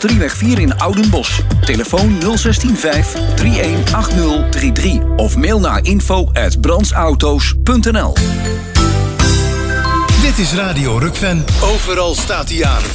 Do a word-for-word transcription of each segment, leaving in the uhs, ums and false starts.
Drieweg vier in Oudenbosch. Telefoon nul zes vijf drie een acht nul drie drie of mail naar info at brandsauto's punt n l. Dit is Radio Rukven. Overal staat hij aan.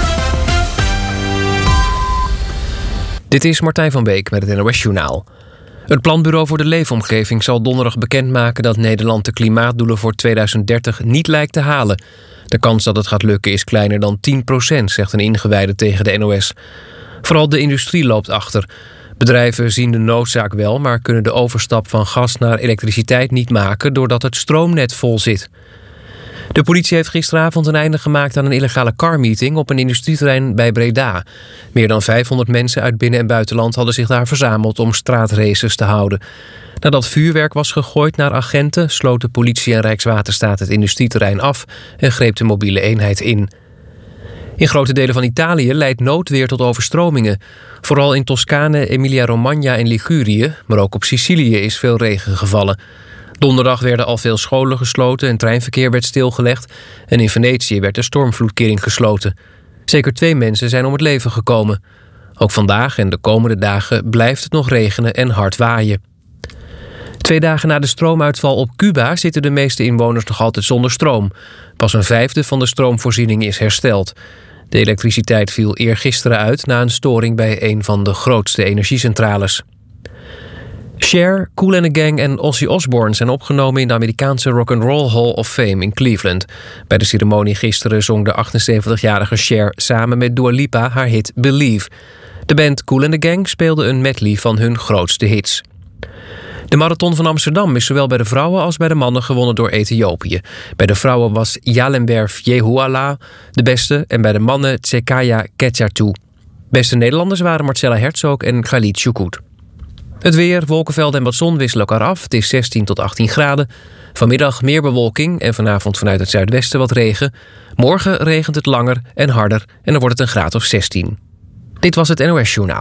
Dit is Martijn van Beek met het N O S-journaal. Het Planbureau voor de Leefomgeving zal donderdag bekendmaken dat Nederland de klimaatdoelen voor tweeduizend dertig niet lijkt te halen. De kans dat het gaat lukken is kleiner dan tien procent, zegt een ingewijde tegen de N O S. Vooral de industrie loopt achter. Bedrijven zien de noodzaak wel, maar kunnen de overstap van gas naar elektriciteit niet maken doordat het stroomnet vol zit. De politie heeft gisteravond een einde gemaakt aan een illegale carmeeting op een industrieterrein bij Breda. Meer dan vijfhonderd mensen uit binnen- en buitenland hadden zich daar verzameld om straatraces te houden. Nadat vuurwerk was gegooid naar agenten, sloot de politie en Rijkswaterstaat het industrieterrein af en greep de mobiele eenheid in. In grote delen van Italië leidt noodweer tot overstromingen. Vooral in Toscane, Emilia-Romagna en Ligurië, maar ook op Sicilië is veel regen gevallen. Donderdag werden al veel scholen gesloten en treinverkeer werd stilgelegd. En in Venetië werd de stormvloedkering gesloten. Zeker twee mensen zijn om het leven gekomen. Ook vandaag en de komende dagen blijft het nog regenen en hard waaien. Twee dagen na de stroomuitval op Cuba zitten de meeste inwoners nog altijd zonder stroom. Pas een vijfde van de stroomvoorziening is hersteld. De elektriciteit viel eergisteren uit na een storing bij een van de grootste energiecentrales. Cher, Kool and the Gang en Ozzy Osbourne zijn opgenomen in de Amerikaanse Rock'n'Roll Hall of Fame in Cleveland. Bij de ceremonie gisteren zong de achtenzeventigjarige Cher samen met Dua Lipa haar hit Believe. De band Kool and the Gang speelde een medley van hun grootste hits. De marathon van Amsterdam is zowel bij de vrouwen als bij de mannen gewonnen door Ethiopië. Bij de vrouwen was Jalenberf Jehuala de beste en bij de mannen Tsekaya Ketjartu. Beste Nederlanders waren Marcella Herzog en Khalid Choukout. Het weer, wolkenvelden en wat zon wisselen elkaar af. Het is zestien tot achttien graden. Vanmiddag meer bewolking en vanavond vanuit het zuidwesten wat regen. Morgen regent het langer en harder en dan wordt het een graad of zestien. Dit was het N O S-journaal.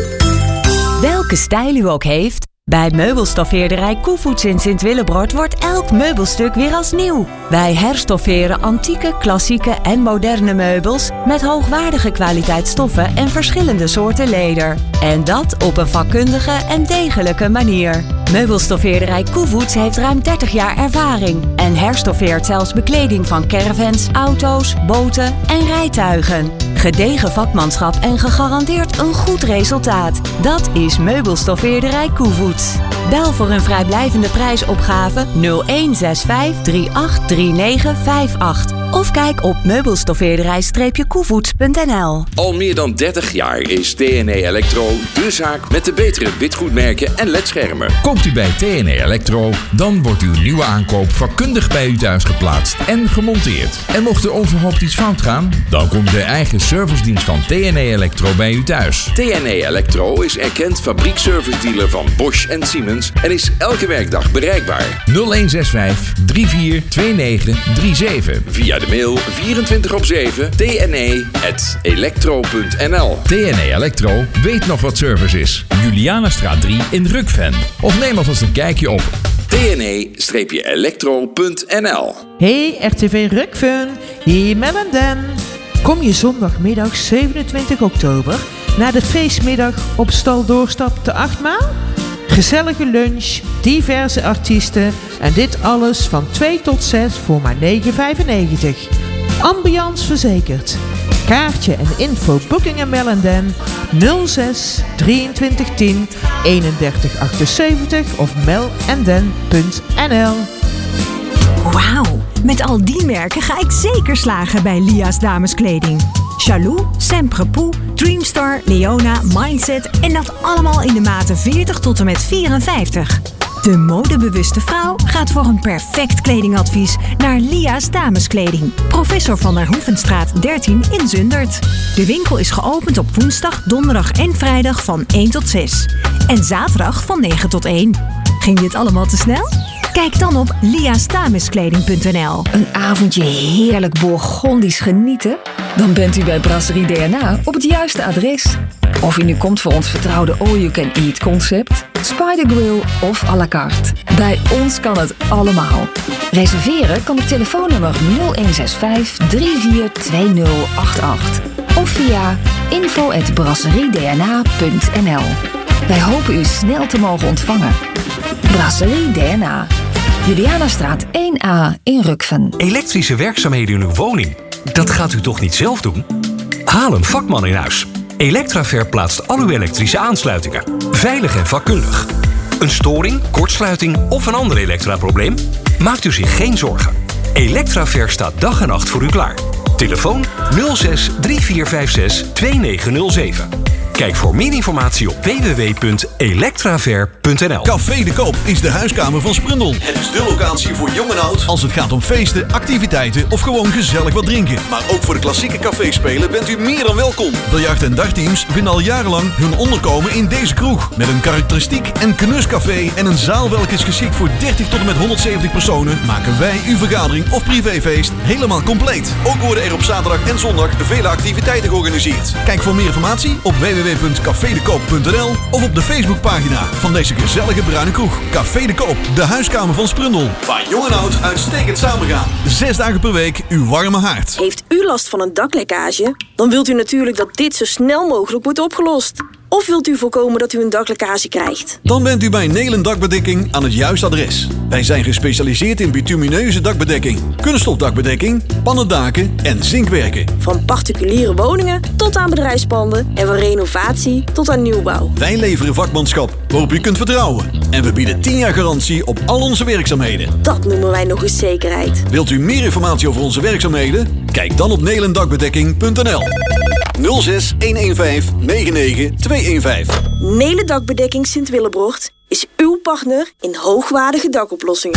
Welke stijl u ook heeft, bij meubelstoffeerderij Koevoets in Sint-Willebroord wordt elk meubelstuk weer als nieuw. Wij herstofferen antieke, klassieke en moderne meubels met hoogwaardige kwaliteit stoffen en verschillende soorten leder. En dat op een vakkundige en degelijke manier. Meubelstoffeerderij Koevoets heeft ruim dertig jaar ervaring en herstoffeert zelfs bekleding van caravans, auto's, boten en rijtuigen. Gedegen vakmanschap en gegarandeerd een goed resultaat. Dat is Meubelstoffeerderij Koevoets. Bel voor een vrijblijvende prijsopgave nul een zes vijf drie acht drie negen vijf acht of kijk op meubelstoffeerderij koevoets punt n l. Al meer dan dertig jaar is T N E Electro de zaak met de betere witgoedmerken en ledschermen. Komt u bij T N E Electro, dan wordt uw nieuwe aankoop vakkundig bij u thuis geplaatst en gemonteerd. En mocht er onverhoopt iets fout gaan, dan komt de eigen servicedienst van T N E Electro bij u thuis. T N E Electro is erkend fabriekservice-dealer van Bosch en Siemens en is elke werkdag bereikbaar. nul een zes vijf drie vier twee negen drie zeven. Via de mail vierentwintig op zeven t n e at electro punt n l. T N E Electro weet nog wat service is. Julianastraat drie in Rukven. Of neem alvast een kijkje op t n e electro punt n l. Hey R T V Rukven, hier met een Den. Kom je zondagmiddag zevenentwintig oktober naar de feestmiddag op Stal Doorstap te Achtmaal? Gezellige lunch, diverse artiesten en dit alles van twee tot zes voor maar negen vijfennegentig. Ambiance verzekerd. Kaartje en info booking en mail en den nul zes drieëntwintig tien eenendertig achtenzeventig of mail en den punt n l. Wauw, met al die merken ga ik zeker slagen bij Lia's dameskleding. Chalou, Semprepoux, Dreamstar, Leona, Mindset en dat allemaal in de maten veertig tot en met vierenvijftig. De modebewuste vrouw gaat voor een perfect kledingadvies naar Lia's dameskleding. Professor van der Hoevenstraat dertien in Zundert. De winkel is geopend op woensdag, donderdag en vrijdag van één tot zes. En zaterdag van negen tot één. Ging dit allemaal te snel? Kijk dan op lia's dameskleding punt n l. Een avondje heerlijk Bourgondisch genieten? Dan bent u bij Brasserie D N A op het juiste adres. Of u nu komt voor ons vertrouwde all-you-can-eat concept, Spider Grill of à la carte. Bij ons kan het allemaal. Reserveren kan op telefoonnummer nul een zes vijf drie vier twee nul acht acht. of via info at brasserie d n a punt n l. Wij hopen u snel te mogen ontvangen. Brasserie D N A. Julianastraat één A in Rukven. Elektrische werkzaamheden in uw woning? Dat gaat u toch niet zelf doen? Haal een vakman in huis. Electraver plaatst al uw elektrische aansluitingen. Veilig en vakkundig. Een storing, kortsluiting of een ander elektraprobleem? Maakt u zich geen zorgen. Electraver staat dag en nacht voor u klaar. Telefoon nul zes drie vier vijf zes twee negen nul zeven. Kijk voor meer informatie op w w w punt electraver punt n l. Café de Koop is de huiskamer van Sprundel. Het is de locatie voor jong en oud als het gaat om feesten, activiteiten of gewoon gezellig wat drinken. Maar ook voor de klassieke caféspelen bent u meer dan welkom. Biljart- en dartteams vinden al jarenlang hun onderkomen in deze kroeg. Met een karakteristiek en knuscafé en een zaal welke is geschikt voor dertig tot en met honderdzeventig personen, maken wij uw vergadering of privéfeest helemaal compleet. Ook worden er op zaterdag en zondag vele activiteiten georganiseerd. Kijk voor meer informatie op w w w punt café de koop punt n l of op de Facebookpagina van deze gezellige bruine kroeg. Café de Koop, de huiskamer van Sprundel. Waar jong en oud uitstekend samengaan. Zes dagen per week uw warme haard. Heeft u last van een daklekkage? Dan wilt u natuurlijk dat dit zo snel mogelijk wordt opgelost. Of wilt u voorkomen dat u een daklekkage krijgt? Dan bent u bij Nelen Dakbedekking aan het juiste adres. Wij zijn gespecialiseerd in bitumineuze dakbedekking, kunststofdakbedekking, pannendaken en zinkwerken. Van particuliere woningen tot aan bedrijfspanden en van renovatie tot aan nieuwbouw. Wij leveren vakmanschap waarop u kunt vertrouwen. En we bieden tien jaar garantie op al onze werkzaamheden. Dat noemen wij nog eens zekerheid. Wilt u meer informatie over onze werkzaamheden? Kijk dan op nelendakbedekking punt n l. nul zes een een vijf negen negen twee een vijf. Nelen Dakbedekking Sint-Willebrocht is uw partner in hoogwaardige dakoplossingen.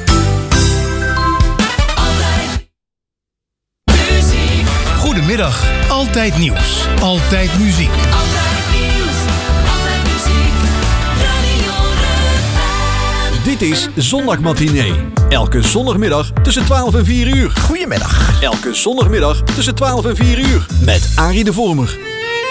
Goedemiddag, altijd nieuws, altijd muziek. Dit is Zondagmatinee. Elke zondagmiddag tussen twaalf en vier uur. Goedemiddag. Elke zondagmiddag tussen twaalf en vier uur. Met Arie de Vormer.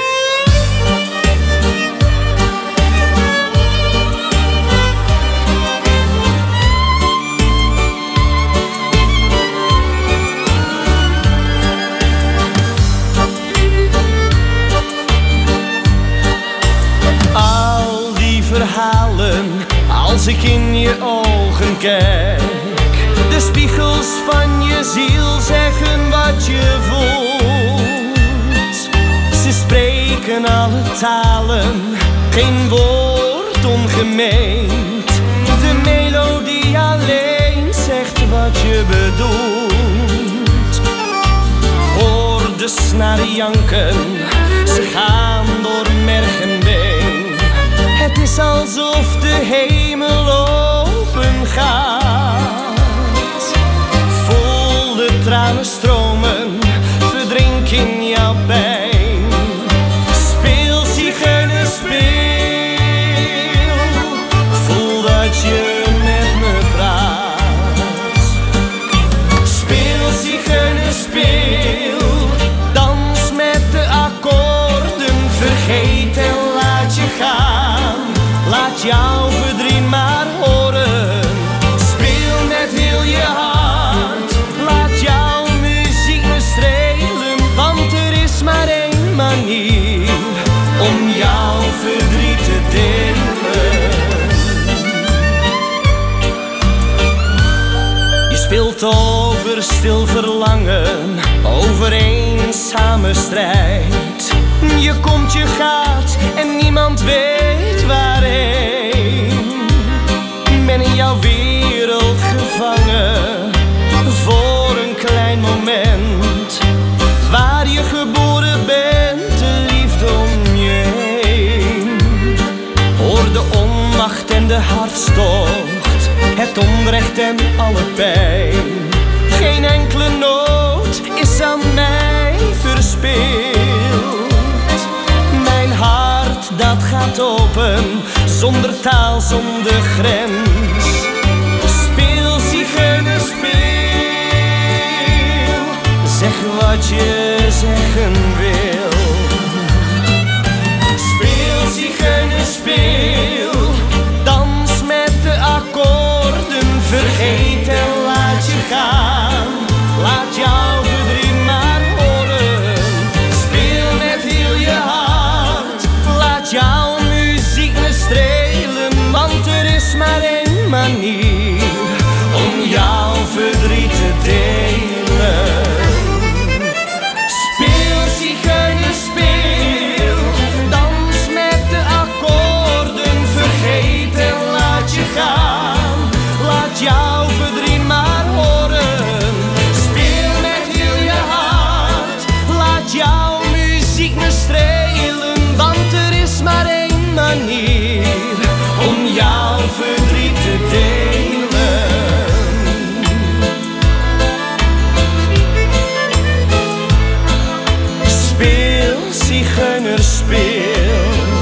Al die verhalen, als ik in je ogen kijk, de spiegels van je ziel zeggen wat je voelt. Ze spreken alle talen, geen woord ongemeend. De melodie alleen zegt wat je bedoelt. Hoor de snaren janken, ze gaan door merg en been. Het is alsof de hemel open gaat. Volle tranen stromen, verdrink in jouw pijn. Speel, zigeuner, speel. Voel dat je met me praat. Speel, zigeuner, speel. Dans met de akkoorden, vergeet en laat je gaan. Laat jouw verdriet maar horen. Speel met heel je hart. Laat jouw muziek me strelen. Want er is maar één manier om jouw verdriet te delen. Je speelt over stil verlangen, over eenzame strijd. Je komt, je gaat en niemand weet waarheen. Ben in jouw wereld gevangen voor een klein moment. Waar je geboren bent, de liefde om je heen. Hoor de onmacht en de hartstocht, het onrecht en alle pijn. Geen enkele noot is aan mij verspeeld. Mijn hart dat gaat open, zonder taal, zonder grens. Speel, zigeuner, speel. Zeg wat je zeggen wil. Speel, zigeuner, speel. Dans met de akkoorden, vergeet en laat je gaan. Laat jouw verdriet maar horen. Speel, manier om jouw verdriet te delen. Speel, zigeuner, speel.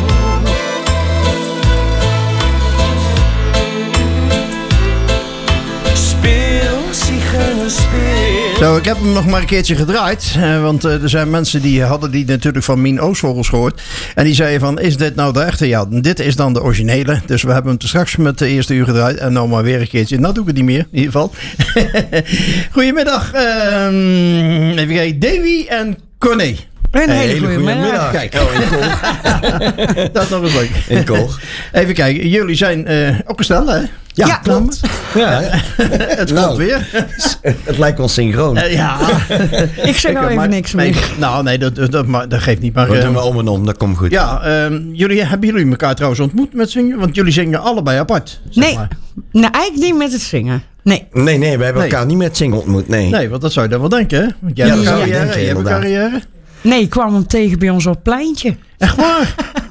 Speel, zigeuner, speel. Zo, ik heb hem nog maar een keertje gedraaid. Eh, want uh, er zijn mensen die hadden die natuurlijk van Mien Oostvogels gehoord. En die zeiden van, is dit nou de echte? Ja, dit is dan de originele. Dus we hebben hem te straks met de eerste uur gedraaid. En nou maar weer een keertje. Nou doe ik het niet meer, in ieder geval. Goedemiddag. Uh, even kijken. Davy en Corné. Een hele, hele goede middag. middag. Kijk, oh, in Kool. Dat is nog eens leuk. In Kool. Even kijken, jullie zijn uh, ook een stel, hè? Ja, ja, klopt. Ja. Het nou, komt weer. Het lijkt wel synchroon. Uh, ja. Ik zeg nou even maar, niks meer. Nee, nou, nee, dat, dat, dat, dat geeft niet. Maar, we uh, doen we om en om, dat komt goed. Ja, uh, jullie, hebben jullie elkaar trouwens ontmoet met zingen? Want jullie zingen allebei apart. Zeg nee, maar. nou eigenlijk niet met het zingen. Nee. Nee, nee, we hebben nee. elkaar niet met zingen ontmoet, nee. Nee, want dat zou je dan wel denken, hè? Want jij ja, hebt een carrière, jij hebt een carrière. Nee, ik kwam hem tegen bij ons op het pleintje. Echt waar?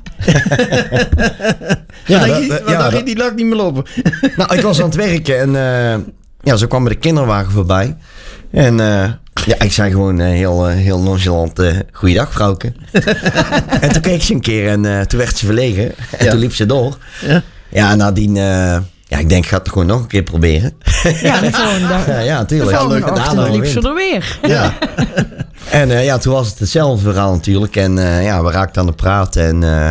ja, wat dacht je, wat ja, dacht je, die laat niet meer lopen? Nou, ik was aan het werken en uh, ja, zo kwam me de kinderwagen voorbij. En uh, ja, ik zei gewoon uh, heel, uh, heel nonchalant, uh, goeiedag vrouwke. En toen keek ze een keer en uh, toen werd ze verlegen. En ja. toen liep ze door. Ja, ja nadien... Uh, Ja, ik denk, ik ga het gewoon nog een keer proberen. Ja, de volgende dag. Ja, ja, tuurlijk. De volgende ochtend liep ze er weer. Ja. En uh, ja, toen was het hetzelfde verhaal natuurlijk. En uh, ja, we raakten aan de praat. En uh,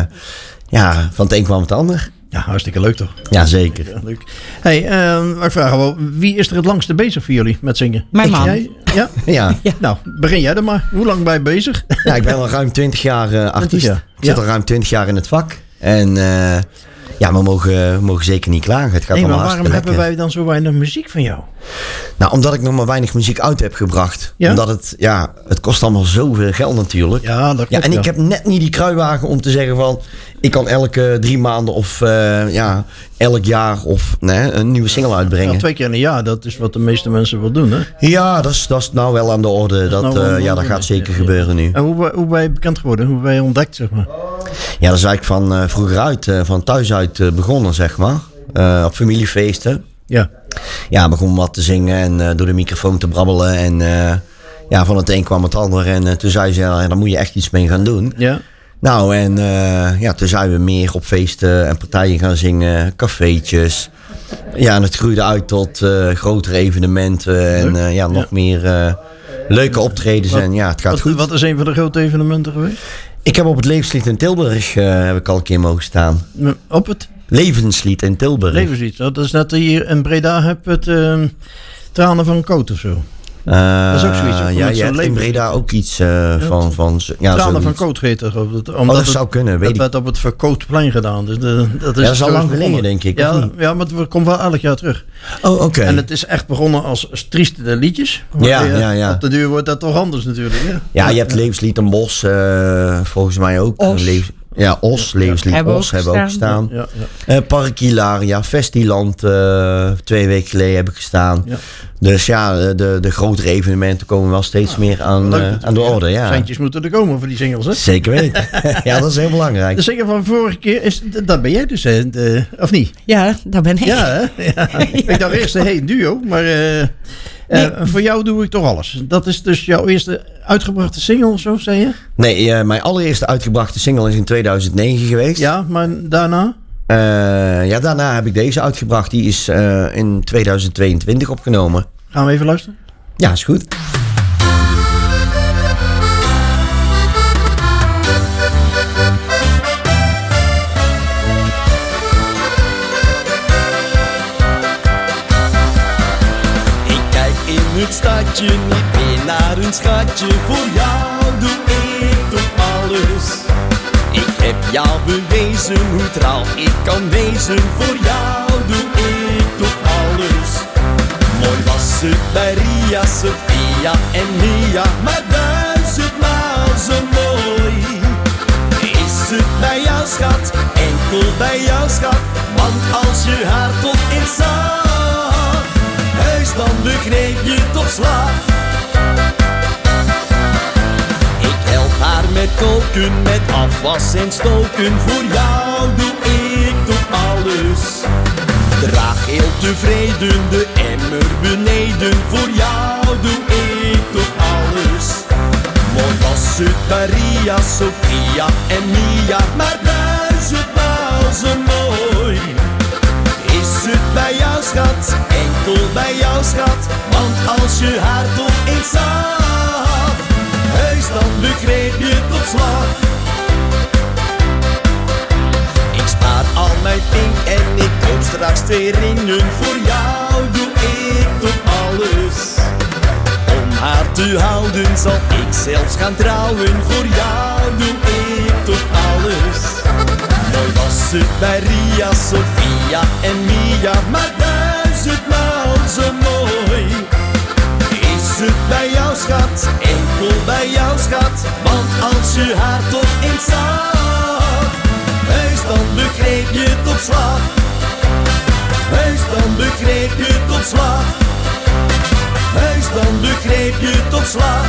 ja, van het een kwam het ander. Ja, hartstikke leuk toch? Ja, zeker. Ja, leuk. Hey, uh, ik vraag wel, wie is er het langste bezig voor jullie met zingen? Mijn man. Jij? Ja? Ja. Ja. Nou, begin jij er maar. Hoe lang ben je bezig? Ja, ik ben al ruim twintig jaar uh, artiest. Ik zit ja. al ruim twintig jaar in het vak. En... Uh, Ja, maar we mogen, we mogen zeker niet klagen. Het gaat nee, allemaal maar waarom hartstikke hebben wij dan zo weinig muziek van jou? Nou, omdat ik nog maar weinig muziek uit heb gebracht. Ja? Omdat het, ja, het kost allemaal zoveel geld natuurlijk. Ja, dat klopt, ja, en ja. ik heb net niet die kruiwagen om te zeggen van... ik kan elke drie maanden of uh, ja, elk jaar of nee, een nieuwe single uitbrengen. Ja, twee keer in een jaar, dat is wat de meeste mensen wel doen, hè? Ja, dat is, dat is nou wel aan de orde. Dat, dat, nou uh, ja, dat gaat zeker ja, gebeuren nu. En hoe, hoe ben je bekend geworden? Hoe ben je ontdekt, zeg maar? Ja, dat is eigenlijk van uh, vroeger uit, uh, van thuis uit uh, begonnen, zeg maar. Uh, op familiefeesten. Ja. Ja, begon wat te zingen en uh, door de microfoon te brabbelen. En uh, ja, van het een kwam het ander. En uh, toen zei ze, ja, daar moet je echt iets mee gaan doen. Ja. Nou, en uh, ja, toen zijn we meer op feesten en partijen gaan zingen, cafeetjes. Ja, en het groeide uit tot uh, grotere evenementen en uh, ja, nog ja. meer uh, leuke optredens. Wat, en ja, het gaat wat, goed. Wat is een van de grote evenementen geweest? Ik heb op het Levenslied in Tilburg uh, heb ik al een keer mogen staan. Op het? Levenslied in Tilburg. Levenslied, dat is net hier in Breda heb het uh, Tranen van Koot of zo. Uh, dat is ook zoiets. Ja, je hebt in Breda ook iets uh, ja, van... van ja, Tranen van Koot heet er. Omdat oh, dat zou het, kunnen, weet het werd op het Verkoopplein gedaan. Dus de, dat is, ja, dat is al lang geleden, denk ik. Ja, ja, maar het komt wel elk jaar terug. Oh, oké. Okay. En het is echt begonnen als, als trieste liedjes. Ja, je, ja, ja. Op de duur wordt dat toch anders natuurlijk. Ja, ja je hebt ja. Levenslied en Bos, uh, volgens mij ook. Leef, ja, Os, ja. Levenslied hebben Os hebben we ook gestaan. Ja, ja. Uh, Park Hilaria, Festiland, uh, twee weken geleden heb ik gestaan. Ja. Dus ja, de, de grotere evenementen komen wel steeds ja, meer aan, uh, aan de orde. Ja. Centjes moeten er komen voor die singles, hè? Zeker weten. Ja, dat is heel belangrijk. De zinger van vorige keer, is, dat ben jij dus, hè? De, of niet? Ja, dat ben ik. Ja, hè? Ja. Ja. Ik dacht eerst, hey, een duo, maar uh, nee. uh, voor jou doe ik toch alles. Dat is dus jouw eerste uitgebrachte single of zo, zei je? Nee, uh, mijn allereerste uitgebrachte single is in tweeduizend negen geweest. Ja, maar daarna? Uh, ja, daarna heb ik deze uitgebracht. Die is uh, in tweeduizend tweeëntwintig opgenomen. Gaan we even luisteren? Ja, is goed. Ik kijk in het stadje niet meer naar een schatje. Voor jou doe ik toch alles. Ik heb jou bewezen hoe trouw ik kan wezen. Voor jou doe ik toch alles. Mooi was het bij Ria, Sophia en Mia, maar duizendmaal zo mooi. Is het bij jou schat, enkel bij jou schat, want als je haar tot in zag, heus dan begreep je toch slag. Ik help haar met met koken, met afwas en stoken. Voor jou doe ik toch alles. Draag heel tevreden de emmer beneden. Voor jou doe ik toch alles. Mooi was het bij Ria, Sofia en Mia, maar duizendmaal zo mooi. Is het bij jou schat, enkel bij jou schat, want als je haar toch eens zag, heus dan begreep je tot slag. Ik spaar al mijn pink en ik koop straks twee ringen. Voor jou doe ik toch alles. Om haar te houden zal ik zelfs gaan trouwen. Voor jou doe ik toch alles. Mooi was het bij Ria, Sofia en Mia, maar duizendmaal zo mooi. Is het bij jou schat, enkel bij jou schat, want als je haar toch eens zag, heus dan begreep je tot slag. Heus dan begreep je tot slag. Heus dan begreep je tot slag.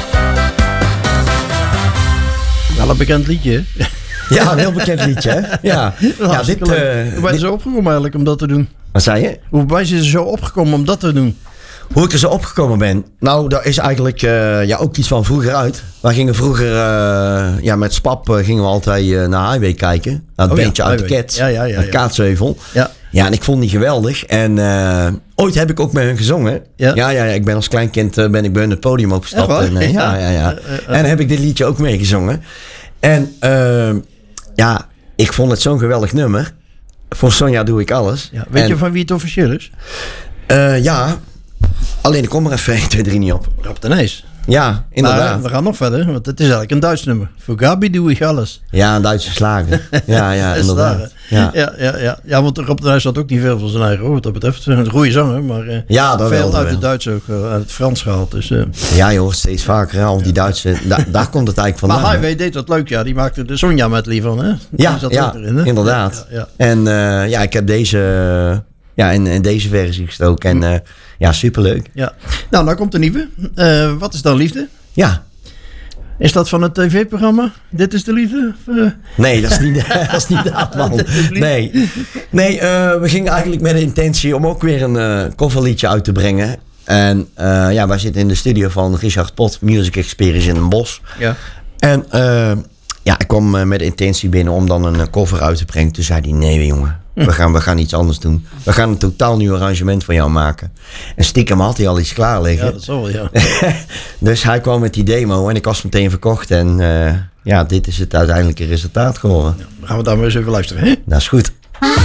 Wel een bekend liedje. Ja, een heel bekend liedje, hè? Ja, ja dit... Uh, Hoe ben je zo opgekomen eigenlijk om dat te doen? Wat zei je? Hoe ben je er zo opgekomen om dat te doen? Hoe ik er zo opgekomen ben? Nou, dat is eigenlijk uh, ja, ook iets van vroeger uit. We gingen vroeger, uh, ja, met Spap uh, gingen we altijd uh, naar Highway kijken. Naar het oh, bandje ja, uit de Ket, ja, ja, ja, uit ja. Kaatsheuvel. Ja. Ja, en ik vond die geweldig. En uh, ooit heb ik ook met hun gezongen. Ja, ja, ja, ik ben als kleinkind uh, ben ik bij hun het podium opgestapt. En, uh, ja, ja, ja. Uh, uh, uh. En heb ik dit liedje ook meegezongen. En uh, ja, ik vond het zo'n geweldig nummer. Voor Sonja doe ik alles. Ja, weet en, je van wie het officieel is? Uh, ja, alleen ik kom er even één, twee, drie niet op. Op de Nijs. Ja, inderdaad. Maar we gaan nog verder, want het is eigenlijk een Duits nummer. Voor Gabi doe ik alles. Ja, een Duitse slager. Ja, ja, inderdaad. Ja. Ja, ja, ja. ja, want Rob de Nijs had ook niet veel van zijn eigen hoor, wat dat betreft. Een goede zanger, maar uh, ja, dat veel wel, uit wel. het Duits ook, uh, uit het Frans gehaald. Dus, uh. Ja, je hoort steeds vaker al die Duitse, da, daar komt het eigenlijk vandaan. Maar Highway deed dat leuk, ja. Die maakte de Sonja met lief van, hè? Die ja, zat ja erin, hè? inderdaad. Ja, ja. En uh, ja, ik heb deze, uh, ja, in, in deze versie gestoken. En uh, ja, superleuk. Ja. Nou, nou komt de nieuwe. Uh, wat is dan liefde? Ja. Is dat van het tv-programma? Dit is de liefde? Uh... Nee, dat is niet, dat is niet dat, man. Nee, nee uh, we gingen eigenlijk met de intentie om ook weer een uh, coverliedje uit te brengen. En uh, ja, wij zitten in de studio van Richard Pot, Music Experience in Den Bosch. Ja. En uh, ja, ik kwam uh, met de intentie binnen om dan een uh, cover uit te brengen. Toen zei hij, nee jongen, we gaan, we gaan iets anders doen. We gaan een totaal nieuw arrangement van jou maken. En stiekem had hij al iets klaar liggen. Ja, dat zal wel, ja. Dus hij kwam met die demo en ik was meteen verkocht. En uh, ja, dit is het uiteindelijke resultaat geworden. Ja, dan gaan we daar maar eens even luisteren, hè? Dat is goed.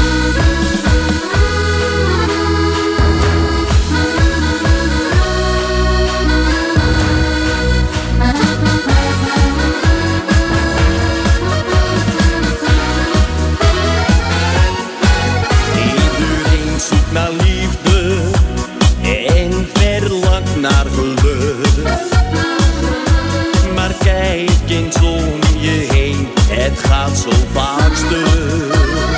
Naar geluk. Maar kijk eens om je heen, het gaat zo vaak stuk.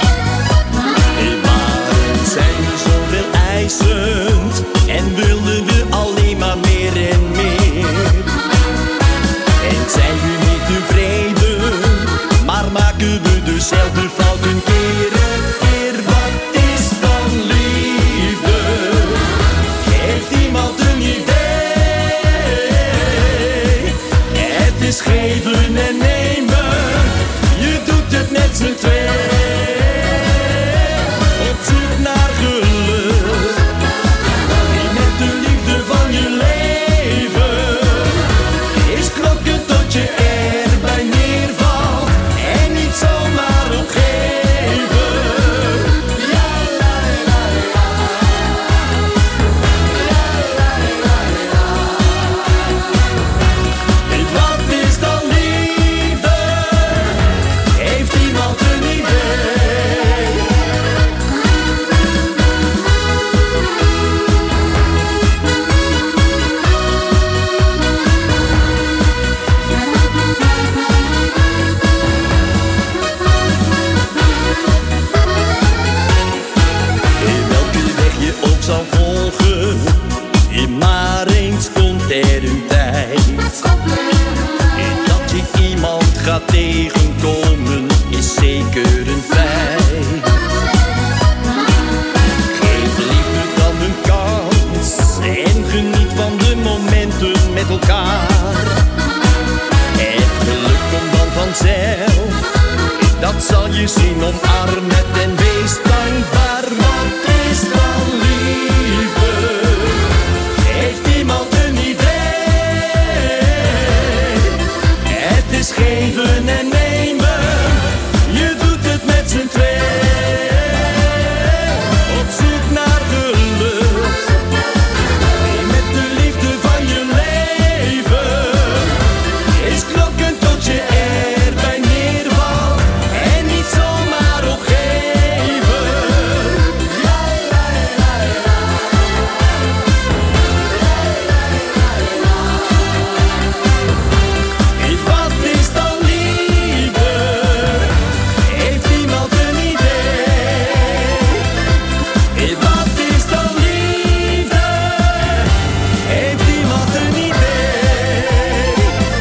Maar zijn zoveel eisend en wilden we alleen maar meer en meer. En zijn we niet tevreden, maar maken we dezelfde fouten keer en keer. Wat is dan liefde? Geeft iemand een idee? Het is geven en nemen, je doet het met z'n tweeën. dat zal je zien. Omarm het en wees dankbaar, wat is dan liefde? Heeft iemand een idee? Het is geven en nemen, je doet het met z'n tweeën. Op zoek naar geluk, met de liefde van je leven. Is klokken tot je erbij neervalt en niet zomaar opgeven. La, la, la, la. Hey, wat is dan liefde? Heeft iemand een idee? Hey, wat is dan liefde? Heeft iemand een idee?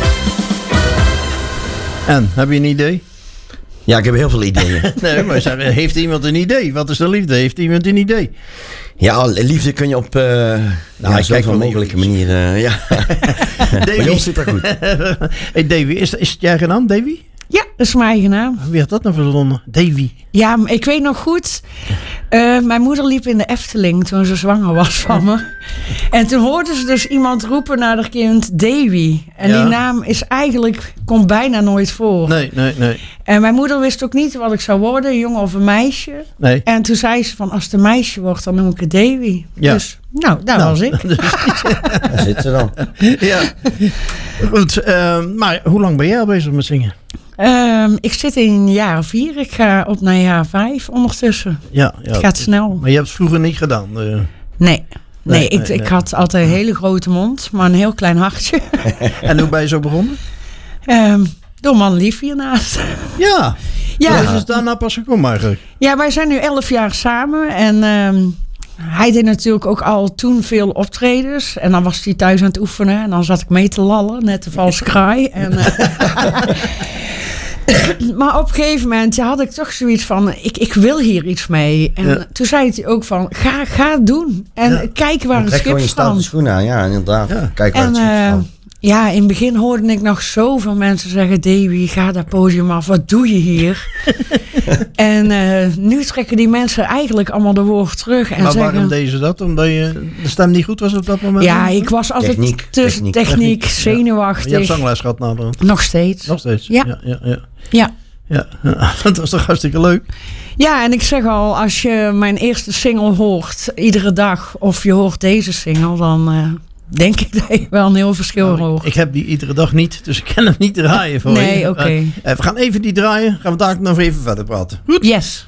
En, heb je een idee? Ja, ik heb heel veel ideeën. Nee, maar zeg, heeft iemand een idee? Wat is de liefde? Heeft iemand een idee? Ja, liefde kun je op uh, nou, ja, kijk zoveel mogelijke manieren. Uh, ja. Bij ons zit dat goed. Hey Davy, is, is het je eigen naam, Davy? Ja, dat is mijn eigen naam. Wie had dat nou verzonnen? Davy. Ja, maar ik weet nog goed. Uh, mijn moeder liep in de Efteling toen ze zwanger was van me. En toen hoorde ze dus iemand roepen naar haar kind Davy. En Ja. die naam is eigenlijk, komt bijna nooit voor. Nee, nee, nee. En mijn moeder wist ook niet wat ik zou worden, een jongen of een meisje. Nee. En toen zei ze van, als het een meisje wordt, dan noem ik het Davy. Ja. Dus, nou, daar Nou, was ik. Daar zit ze dan. Ja. Goed, uh, maar hoe lang ben jij al bezig met zingen? Um, ik zit in jaar vier. Ik ga op naar jaar vijf ondertussen. Ja, ja. Het gaat snel. Maar je hebt het vroeger niet gedaan? Uh. Nee. Nee, Nee, ik, nee, ik nee. had altijd een hele grote mond, maar een heel klein hartje. En hoe ben je zo begonnen? Um, door man lief hiernaast. Ja. Ja. Hoe is het daarna pas gekomen eigenlijk? Ja, wij zijn nu elf jaar samen. En um, hij deed natuurlijk ook al toen veel optredens. En dan was hij thuis aan het oefenen. En dan zat ik mee te lallen, net de valse kraai. En, uh, maar op een gegeven moment ja, had ik toch zoiets van, ik, ik wil hier iets mee. En Ja. toen zei hij ook van, ga, ga het doen. En Ja. kijk waar het Trek schip gewoon je stoute staat. schoenen aan, ja, inderdaad. Kijk waar En het schip uh, staat. ja, in het begin hoorde ik nog zoveel mensen zeggen, Davy, ga dat podium af, wat doe je hier? En uh, nu trekken die mensen eigenlijk allemaal de woord terug. En Maar zeggen, waarom deden ze dat? Omdat je, de stem niet goed was op dat moment? ja, ik was altijd Techniek, tussen techniek, techniek, ja. zenuwachtig. Je hebt zangles gehad naderhand. Nog steeds. Nog steeds? Ja. Ja, ja, ja. Ja. Ja, dat was toch hartstikke leuk? Ja, en ik zeg al, als je mijn eerste single hoort, iedere dag, of je hoort deze single, dan uh, denk ik dat je wel een heel verschil hoort. Ik heb die iedere dag niet, dus ik kan hem niet draaien voor Nee, je. oké. Uh, uh, we gaan even die draaien, gaan we daar nog even verder praten. Goed? Yes.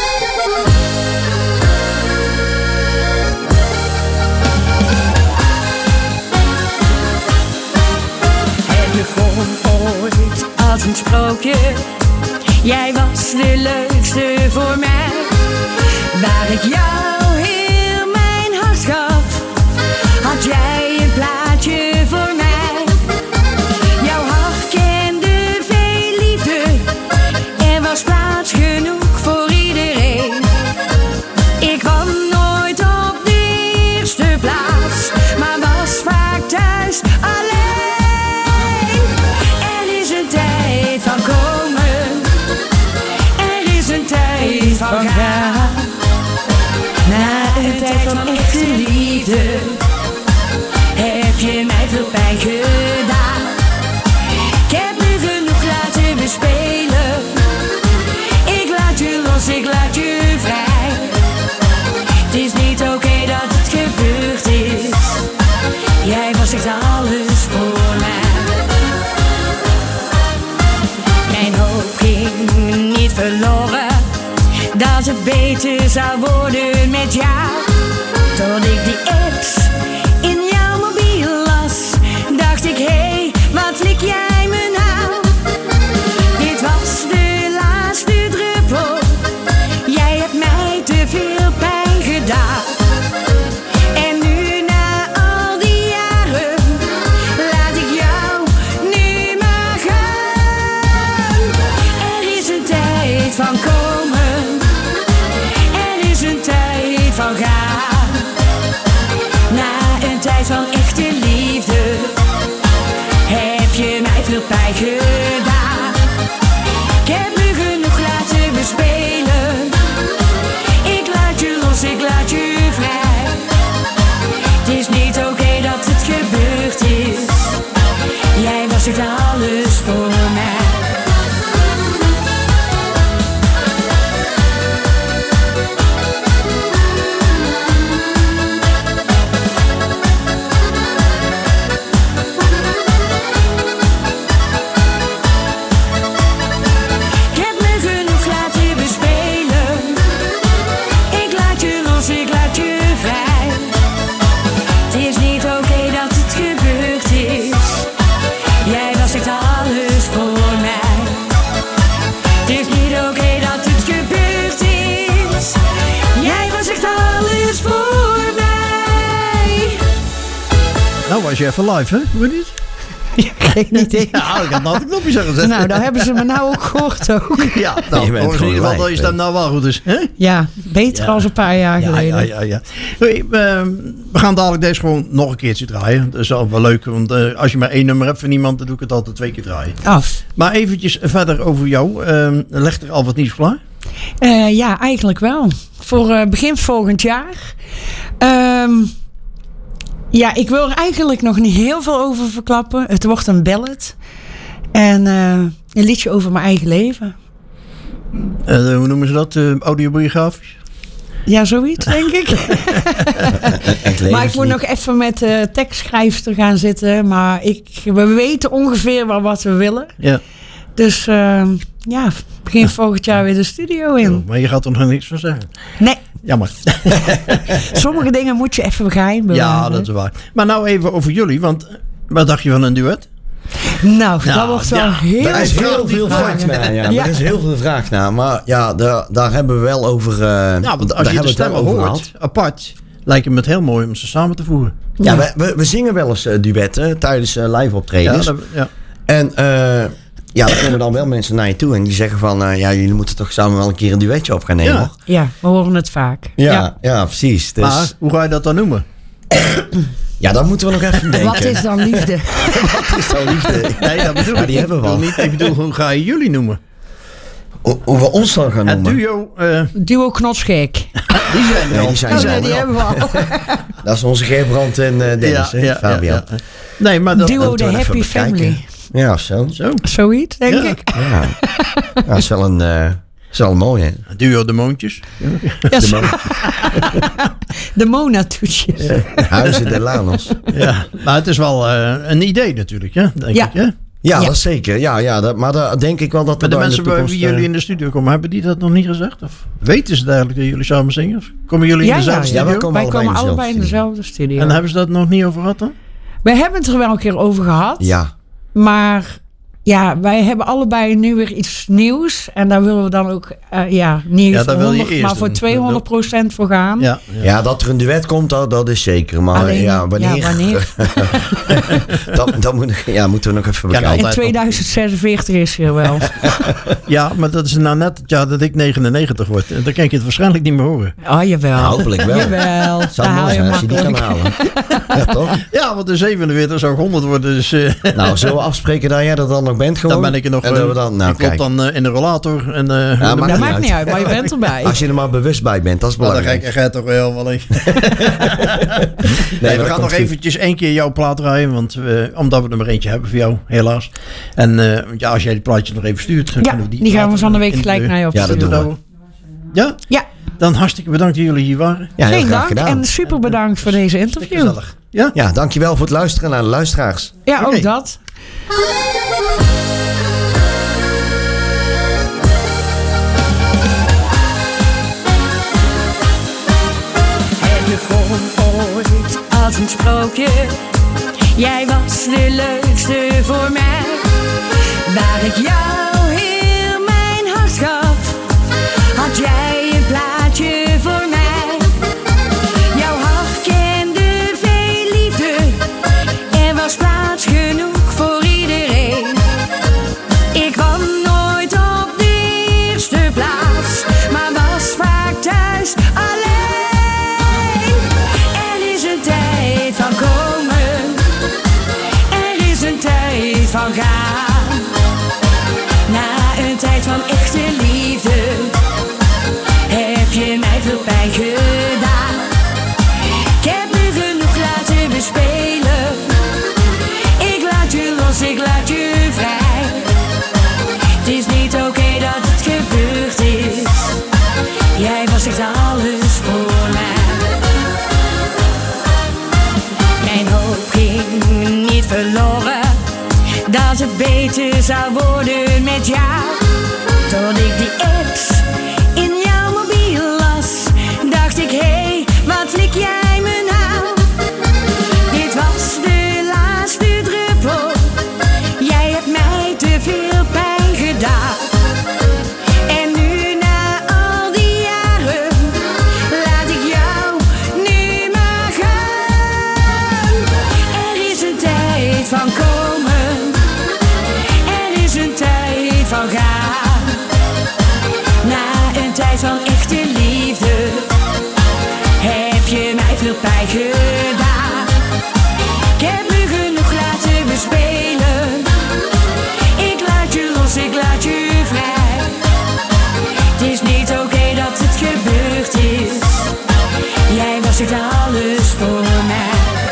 Het begon ooit als een sprookje. Jij was de leukste voor mij. Waar ik jou heel mijn hart gaf, had jij een plaatje voor mij. Jouw hart kende veel liefde. Er was plaats genoeg voor iedereen. Ik kwam nooit op de eerste plaats, maar was vaak thuis alleen. Er is een tijd van komen, er is een tijd van gaan. Na een tijd van echte liefde heb je mij veel pijn gedaan. Ik heb nu genoeg laten bespelen. Ik laat je los, ik laat je vrij. Het is niet oké dat het gebeurd is. Jij was echt alles voor mij. Mijn hoop ging niet verloren, dat het beter zou worden met jou. Tot ik die apps in jouw mobiel las, dacht ik, hé, hey, wat flik jij me nou? Dit was de laatste druppel, jij hebt mij te veel pijn gedaan. En nu na al die jaren, laat ik jou nu maar gaan. Er is een tijd van komen, er is een tijd van gaan. Na een tijd van echte liefde heb je mij veel pijn gedaan. Ik heb nu genoeg laten Het is niet oké dat het gebeurd is. Jij was echt alles voor mij. Nou was je even live, hè? Hoe niet? Geen idee. Ja, ik had nou een knopje zeggen gezet. Nou, daar hebben ze me nou ook gehoord ook. Ja, nou, in ieder geval dat je stem nou wel goed is. Hè? Ja, beter Ja. als een paar jaar Ja, geleden. ja, ja, ja. Hey, we, we gaan dadelijk deze gewoon nog een keertje draaien. Dat is al wel leuk, want uh, als je maar één nummer hebt van iemand, dan doe ik het altijd twee keer draaien. Af. Maar eventjes verder over jou. Uh, leg er al wat nieuws klaar? Uh, ja, eigenlijk wel. Voor uh, begin volgend jaar. Um, ja, ik wil er eigenlijk nog niet heel veel over verklappen. Het wordt een ballad. En uh, een liedje over mijn eigen leven. Uh, hoe noemen ze dat? Uh, audiobiografisch? Ja, zoiets, denk ik. Maar ik moet nog even met de tekstschrijfster gaan zitten. Maar ik, we weten ongeveer wel wat we willen. Ja. Dus uh, ja, begin ja. volgend jaar weer de studio in. Oh, maar je gaat er nog niks van zeggen? Nee. Jammer. Sommige dingen moet je even geheim bewaren. Ja, dat is waar. Maar nou even over jullie. Want wat dacht je van een duet? Nou, ja, dat wordt wel ja, heel Er is heel veel vraag naar. Ja. Ja. Er is heel veel vraag naar. Maar ja, daar, daar hebben we wel over. Uh, ja, want als je de stemmen hoort, gehad. apart, lijkt het heel mooi om ze samen te voeren. Ja, ja. We, we, we zingen wel eens uh, duetten tijdens uh, live optredens. Ja, dat, ja. En uh, ja, dan komen dan wel mensen naar je toe en die zeggen van, uh, ja, jullie moeten toch samen wel een keer een duetje op gaan nemen. Ja, ja we horen het vaak. Ja, ja. ja precies. Dus... Maar hoe ga je dat dan noemen? Ja, dat moeten we nog even denken. Wat is dan liefde? Wat is dan liefde? Nee, dat bedoel ja, ik die hebben we al. Niet. Ik bedoel, hoe ga je jullie noemen? O, hoe we ons dan gaan noemen? Het duo... Uh... Duo Knotsgek. Die zijn er nee, al. Die, zijn oh, er nee, al. die hebben we al. Dat is onze Gerbrand en uh, Dennis, ja, hè, ja, Fabian. Ja, ja. Nee, maar dat, Duo dat de Happy Family. Ja, zo. zo. Zoiets, denk ja. ik. Ja. ja, dat is wel een... Uh, is wel mooi, hè? Duo de Moontjes. Ja, de, mo de Mona-toetjes. Ja. Huizen de Lanos. Ja, maar het is wel uh, een idee natuurlijk, hè? Denk ja. ik, hè? Ja, ja, dat is zeker. Ja, ja, dat, maar daar denk ik wel dat... Maar de mensen bij wie jullie in de studio komen, hebben die dat nog niet gezegd? Of weten ze eigenlijk dat jullie samen zingen? Of komen jullie ja, in dezelfde ja, studio? Ja, wij komen wij allebei, komen in, allebei in dezelfde studio. En hebben ze dat nog niet over gehad dan? Wij hebben het er wel een keer over gehad. Ja. Maar ja, wij hebben allebei nu weer iets nieuws. En daar willen we dan ook, uh, ja, niet ja, voor honderd, maar voor tweehonderd procent voor gaan. Ja, ja. ja, dat er een duet komt, dat, dat is zeker. Maar Alleen, ja, wanneer? Ja, wanneer? dat dat moet, ja, moeten we nog even bekijken. In tweeduizend zesenveertig is er wel. Ja, maar dat is nou net het jaar dat ik negenennegentig word. Dan kan je het waarschijnlijk niet meer horen. Oh, jawel. Nou, hopelijk wel. Jawel. Het zou mooi zijn als je die kan halen. Ja, toch? Ja, want de zevenenveertig zou honderd worden. Dus, uh... Nou, zullen we afspreken dat jij er dan nog bent gewoon? Dan ben ik er nog. En uh, we dan, nou, ik loop dan uh, in de rollator. En, uh, ja, dat maakt, maakt niet uit, maar je bent erbij. Als je er maar bewust bij bent, dat is belangrijk. Nou, dan ga ik toch wel wel eens. nee, nee, we gaan nog eventjes één keer jouw plaat draaien. Want, uh, omdat we er maar eentje hebben voor jou, helaas. En uh, ja, als jij die plaatjes nog even stuurt. Dan ja, we die, die gaan we van de week gelijk de, naar je opsturen. Ja, dat doen we. Ja? Ja. Dan hartstikke bedankt dat jullie hier waren. Ja, Geen dank gedaan. en super bedankt voor deze interview. Gezellig. Ja? Ja, dankjewel voor het luisteren naar de luisteraars. Ja, okay. ook dat. Het begon ooit als een sprookje. Jij was de leukste voor mij. Waar ik jou heel mijn hart gaf, had jij een plaatje voor mij. Jouw hart kende veel liefde. Er was plaats genoeg voor iedereen. Ik kwam nooit op de eerste plaats, maar was vaak thuis alleen. Er is een tijd van komen, er is een tijd van gaan. Na een tijd van echte liefde heb je mij veel pijn gedaan. Ik heb nu genoeg laten bespelen. Ik laat je los, ik laat je vrij. Het is niet oké okay dat het gebeurd is. Jij was echt alles voor mij. Mijn hoop ging niet verloren dat het beter zou worden met jou. Tot ik die apps in jouw mobiel las, dacht ik, hé, hey, wat flik jij me nou? Dit was de laatste druppel. Jij hebt mij te veel pijn gedaan. was echt alles voor mij.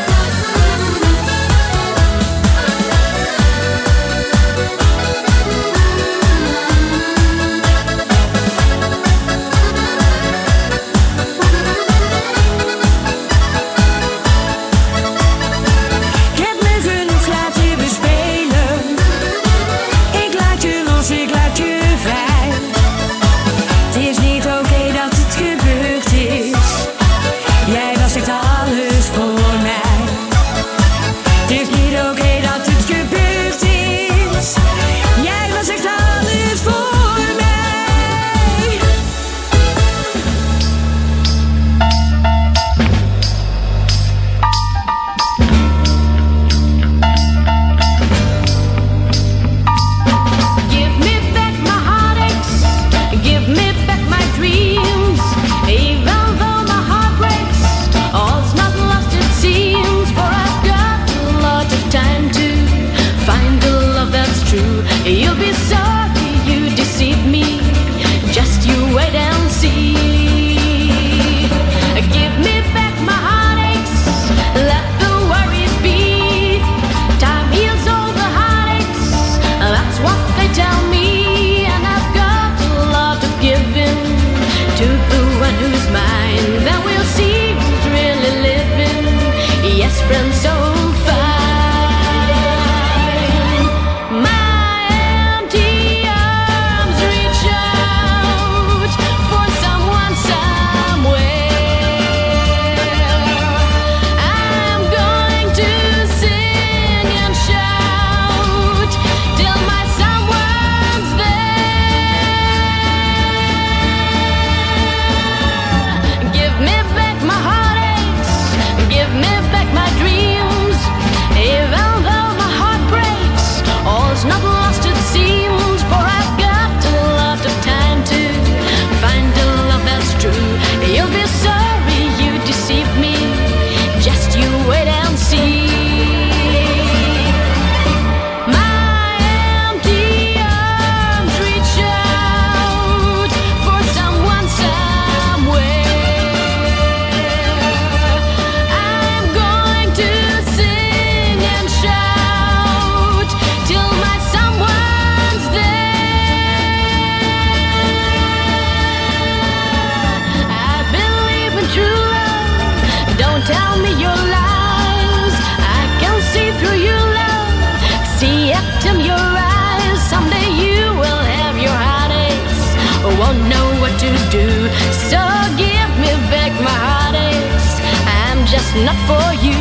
Not for you,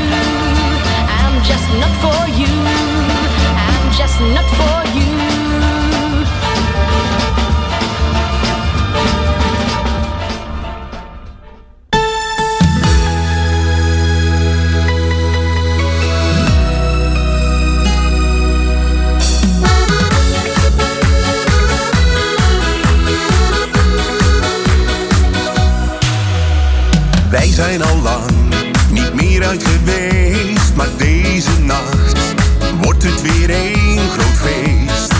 I'm just not for you, I'm just not for you. Wij zijn al lang niet meer uit geweest, maar deze nacht wordt het weer één groot feest.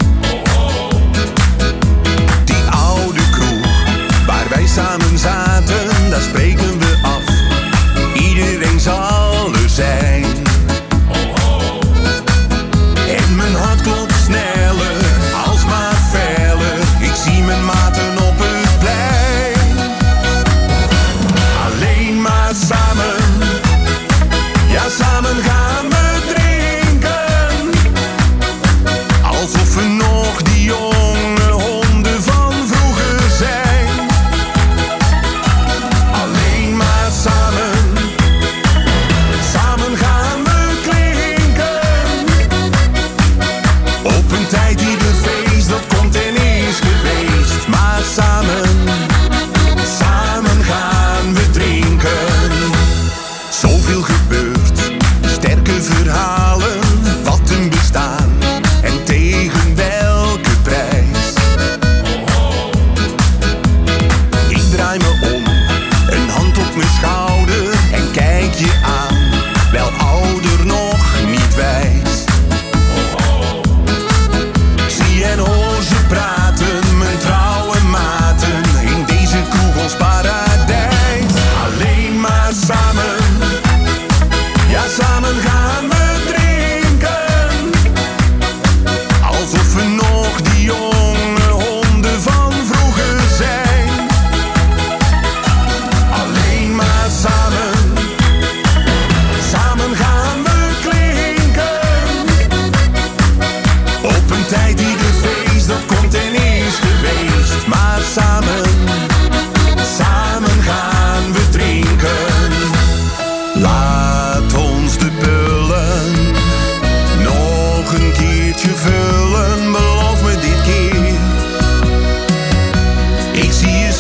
Die oude kroeg waar wij samen zaten, daar spreken we af. Iedereen zal er zijn. En mijn hart klopt sneller, alsmaar feller. Ik zie mijn maten op het plein. Alleen maar samen, ja samen gaan we drinken.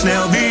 snel weer.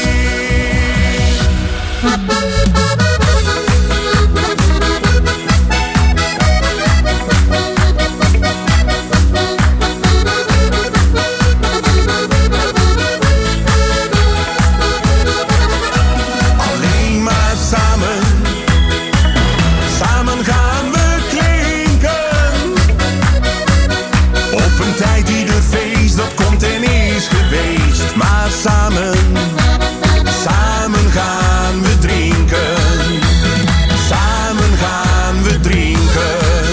Alleen maar samen, samen gaan we klinken. Op een tijd ieder feest, dat komt en is geweest. Maar samen, samen gaan we drinken. Samen gaan we drinken.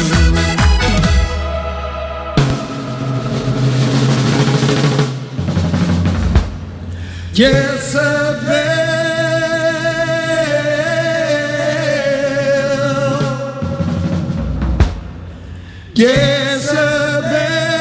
Jezebel, Jezebel.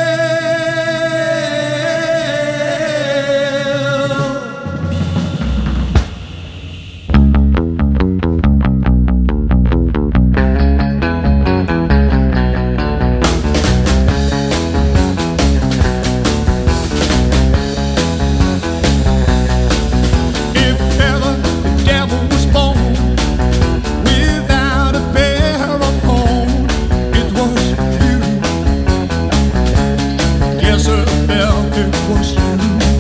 If ever the devil was born without a pair of horns, it was you. Jezebel, it was you.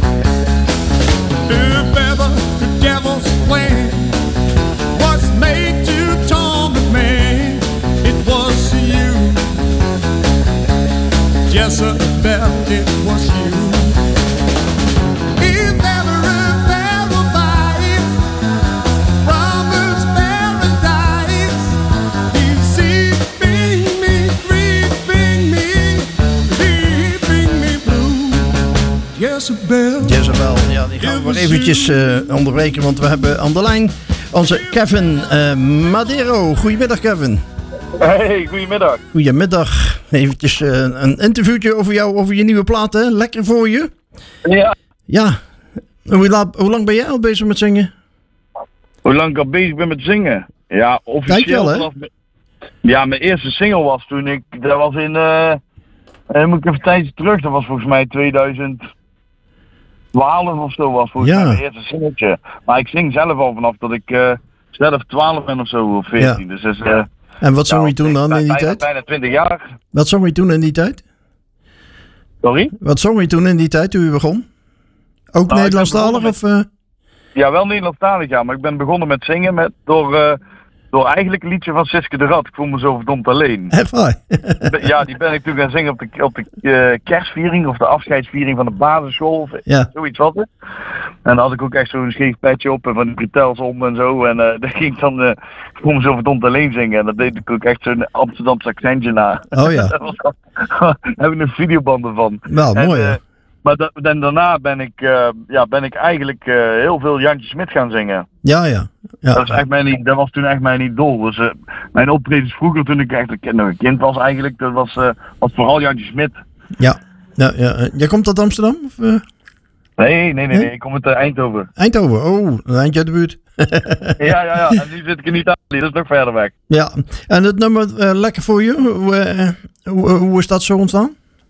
If ever the devil's plan was made to torment man, it was you. Jezebel, it was you. If ever a paradise, Robert's paradise, deceiving me, creeping me, leaving me blue. Jezebel. Jezebel, ja, die gaan we weer eventjes uh, onderbreken, want we hebben aan de lijn onze Kevin uh, Madero. Goedemiddag, Kevin. Hey, goedemiddag. Goedemiddag. Eventjes uh, een interviewtje over jou, over je nieuwe plaat, hè? Lekker voor je. Ja. Ja. Hoe, laat, hoe lang ben jij al bezig met zingen? Hoe lang ik al bezig ben met zingen? Ja, officieel. Kijk wel, hè? vanaf mijn- Ja, mijn eerste single was toen ik, dat was in, eh uh, moet ik even een tijdje terug, dat was volgens mij tweeduizend twaalf of zo was volgens Ja. mij mijn eerste singeltje. Maar ik zing zelf al vanaf dat ik uh, zelf twaalf ben of zo, of veertien. Ja. Dus dat is, uh, En wat zong ja, je toen dan in die bijna, tijd? bijna twintig jaar. Wat zong je toen in die tijd? Sorry? Wat zong je toen in die tijd toen je begon? Ook Nou, ik ben Nederlandstalig begonnen of... uh, Ja, wel Nederlandstalig, ja. Maar ik ben begonnen met zingen met, door, eh, door eigenlijk een liedje van Siske de Rad. Ik voel me zo verdomd alleen. Echt waar? Ja, die ben ik toen gaan zingen op de, op de eh, kerstviering of de afscheidsviering van de basisschool. Of Ja. zoiets was het. En daar had ik ook echt zo'n scheef petje op en van die bretels om en zo. En uh, daar ging ik dan, uh, ik voel me zo verdomd alleen zingen. En dat deed ik ook echt zo'n Amsterdamse accentje na. Oh ja. Dat was, daar heb ik een videoband van. Nou, En, mooi eh, hè? Maar da- en daarna ben ik, uh, ja, ben ik eigenlijk uh, heel veel Jantje Smit gaan zingen. Ja, ja. ja. Dat, is echt mijn, dat was toen echt mijn idool. Dus, uh, mijn optredens vroeger, toen ik echt een, nog een kind was eigenlijk, dat was, uh, was vooral Jantje Smit. Ja. ja, ja. Jij komt uit Amsterdam? Of, uh? Nee, nee, nee, Nee? nee, ik kom uit uh, Eindhoven. Eindhoven? Oh, een eindje uit de buurt. Ja, ja, ja. En nu zit ik in Italië, dat is nog verder weg. Ja. En het nummer uh, Lekker voor je, hoe, uh, hoe, hoe is dat zo ontstaan?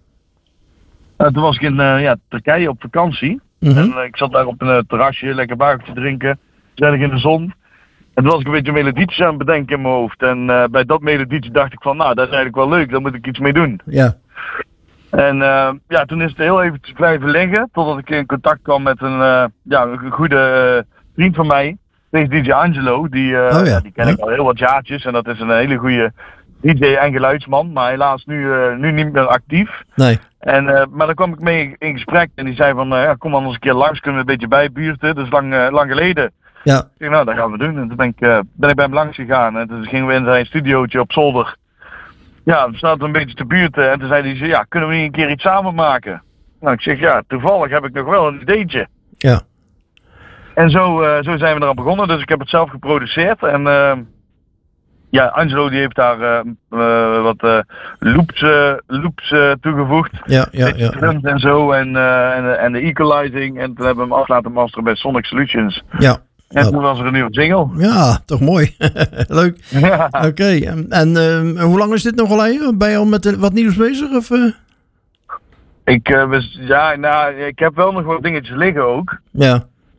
Uh, toen was ik in uh, ja, Turkije op vakantie. Mhm. En uh, ik zat daar op een uh, terrasje, lekker buikje te drinken. Gezellig in de zon. En toen was ik een beetje melodietjes aan het bedenken in mijn hoofd. En uh, bij dat melodietje dacht ik van, nou, dat is eigenlijk wel leuk, daar moet ik iets mee doen. Ja. En uh, ja, toen is het heel eventjes blijven liggen, totdat ik in contact kwam met een, uh, ja, een goede uh, vriend van mij. Deze D J Angelo, die, uh, Oh ja. die ken ik al heel wat jaartjes. En dat is een hele goede D J en geluidsman, maar helaas nu, uh, nu niet meer actief. Nee. En, uh, maar daar kwam ik mee in gesprek en die zei van, uh, ja, kom dan eens een keer langs, kunnen we een beetje bijbuurten. Dat is lang, uh, lang geleden. Ja. Ik zei, nou, dat gaan we doen. En toen ben ik, uh, ben ik bij hem langs gegaan en toen gingen we in zijn studiootje op zolder. Ja, we zaten een beetje te buurten en toen zei hij, ja, kunnen we niet een keer iets samen maken? Nou, ik zeg, ja, toevallig heb ik nog wel een ideetje. Ja. En zo, uh, zo zijn we eraan begonnen, dus ik heb het zelf geproduceerd en... Uh, ja, Angelo die heeft daar uh, uh, wat uh, loops, uh, loops uh, toegevoegd. Ja, ja, ja. Drums en zo en, uh, en, en de equalizing. En toen hebben we hem af laten masteren bij Sonic Solutions. Ja. En toen was er een nieuwe jingle. Ja, toch mooi. Leuk. Ja. Oké, okay. en, en uh, hoe lang is dit nog geleden? Ben je al met uh, wat nieuws bezig? Of, uh? Ik, uh, was, ja, nou, ik heb wel nog wat dingetjes liggen ook. Ja.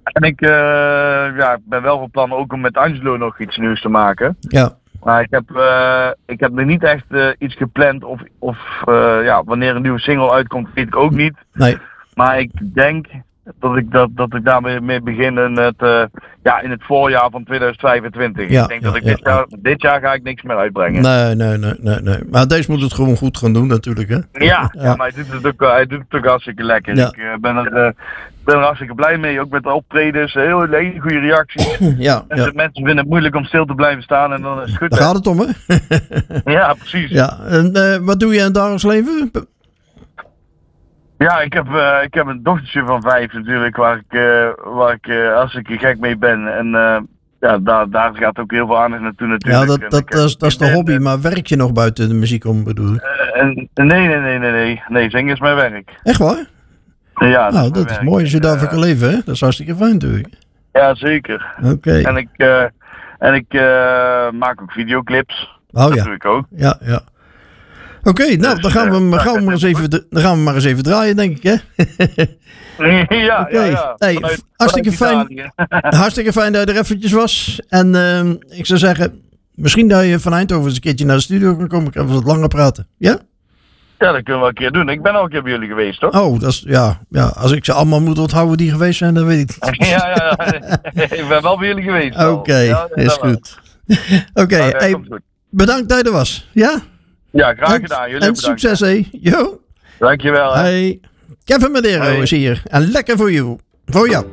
En ik, uh, ja, ik ben wel van plan ook om met Angelo nog iets nieuws te maken. Ja. Maar ik heb, uh, ik heb nog niet echt uh, iets gepland of, of uh, ja, wanneer een nieuwe single uitkomt, weet ik ook niet. Nee. Maar ik denk dat ik, dat, dat ik daarmee mee begin in het, uh, ja, in het voorjaar van tweeduizend vijfentwintig. Ja, ik denk ja, dat ik ja, dit, jaar, dit jaar ga ik niks meer uitbrengen. Nee, nee, nee, nee, nee. Maar deze moet het gewoon goed gaan doen natuurlijk, hè? Ja, ja. ja maar hij doet het ook, hij doet het ook hartstikke lekker. Ja. Ik uh, ben, er, uh, ben er hartstikke blij mee. Ook met de optredens, heel, hele goede reacties. Ja, en ja. de mensen vinden het moeilijk om stil te blijven staan en dan is het goed. Daar hè? gaat het om, hè? Ja, precies. Ja, en uh, wat doe je in het dagelijks leven? Ja, ik heb, uh, ik heb een dochtertje van vijf natuurlijk, waar ik, uh, waar ik uh, hartstikke gek mee ben. En uh, ja, daar, daar gaat ook heel veel aandacht naartoe natuurlijk. Ja, dat, dat, dat, is, dat is de hobby, maar werk je nog buiten de muziek om, bedoel ik? Uh, en, nee, nee, nee, nee, nee. Nee, zingen is mijn werk. Echt waar? Ja, dat nou, is, dat is werk. mooi als je daarvoor uh, kan leven, hè? Dat is hartstikke fijn natuurlijk. Ja, zeker. Oké. Okay. En ik, uh, en ik uh, maak ook videoclips. Oh dat ja. doe ik ook. Ja, ja. Oké, okay, nou, dus, dan gaan we, uh, maar gaan, we maar eens even, dan gaan we maar eens even draaien, denk ik, hè? ja, okay. ja, ja. Hey, vanuit, hartstikke, vanuit fijn, hartstikke fijn dat je er eventjes was. En uh, ik zou zeggen, misschien dat je van Eindhoven eens een keertje naar de studio kan komen. Ik kan wat langer praten. Ja? Ja, dat kunnen we wel een keer doen. Ik ben al een keer bij jullie geweest, toch? Oh, dat is, ja, ja. Als ik ze allemaal moet onthouden die geweest zijn, dan weet ik het. ja, ja, ik ben wel bij jullie geweest. Oké, okay, ja, is goed. Oké, okay, okay, hey, bedankt dat je er was. Ja? Ja, graag en, gedaan. Jullie en bedankt. Succes, hé. Jo. Dankjewel. Hè. Hey. Kevin Madero hey. is hier. En lekker voor jou. Voor jou.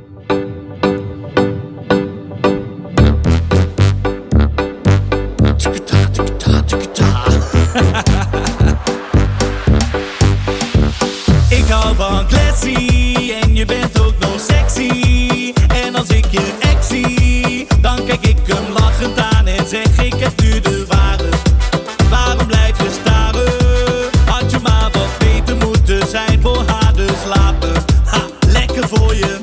Ik hou van classy en je bent ook nog sexy. En als ik je ex zie, dan kijk ik hem lachend aan en zeg ik heb nu de ware. Waarom blijf je staren? Had je maar wat beter moeten zijn voor haar, dus slapen. Ha, lekker voor je.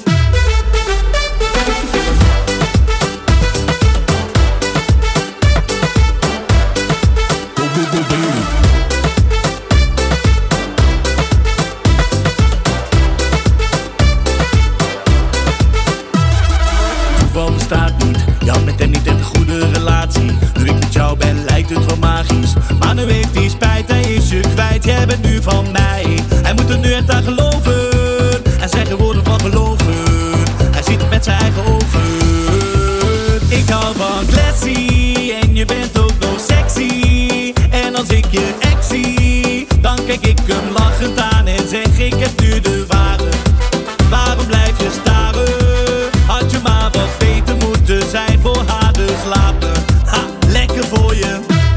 Toeval bestaat niet, je had met hem niet echt een goede relatie. Nu ik met jou ben lijkt het wel magisch, maar nu heeft hij spijt, hij is je kwijt. Jij bent nu van mij, hij moet er nu echt aan geloven. En zeggen woorden van geloven, hij ziet het met zijn eigen ogen. Ik hou van classy en je bent ook nog sexy. En als ik je ex zie, dan kijk ik hem lachend aan en zeg ik heb nu de ware. Waarom blijf je staren? Had je maar wat beter moeten zijn voor haar, dus slapen. Ha, lekker voor je.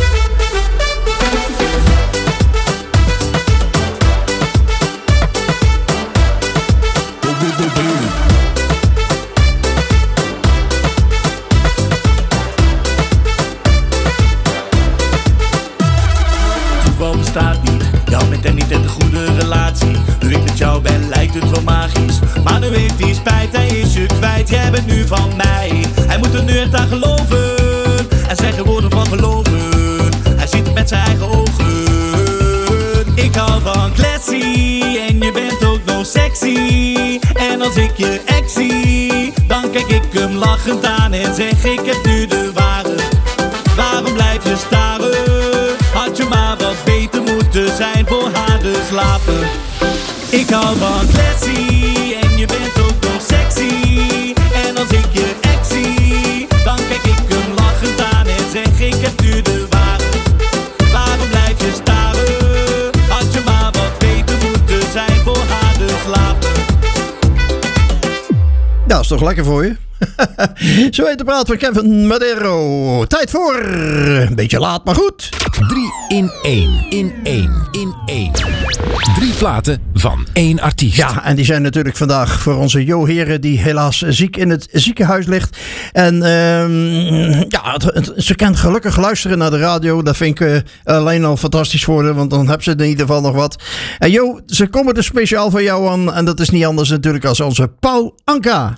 Toeval bestaat niet, je had met hem niet echt een goede relatie. Nu ik met jou ben lijkt het wel magisch, maar nu heeft hij spijt, hij is je kwijt. Jij bent nu van mij, hij moet er nu echt aan geloven. En zeggen woorden van geloven, hij ziet het met zijn eigen ogen. Ik hou van classy en je bent ook nog sexy. En als ik je ex zie, dan kijk ik hem lachend aan en zeg ik heb nu de ware. Waarom blijf je staren? Had je maar wat beter moeten zijn voor haar, dus slapen. Ik hou van classy en je bent ook nog sexy. En als ik je ex zie, dan kijk ik hem lachend aan en zeg ik heb nu de ware. Waarom blijf je staren? Had je maar wat beter moeten zijn voor haar, dus slapen. Ja, is toch lekker voor je? Zo heet de praat van Kevin Madero. Tijd voor een beetje laat, maar goed. Drie in één, in één, in één. Drie platen van één artiest. Ja, en die zijn natuurlijk vandaag voor onze Jo Heren, die helaas ziek in het ziekenhuis ligt. En uh, ja, het, het, ze kan gelukkig luisteren naar de radio. Dat vind ik uh, alleen al fantastisch voor haar, want dan hebben ze in ieder geval nog wat. En Jo, ze komen er speciaal voor jou aan. En dat is niet anders natuurlijk als onze Paul Anka.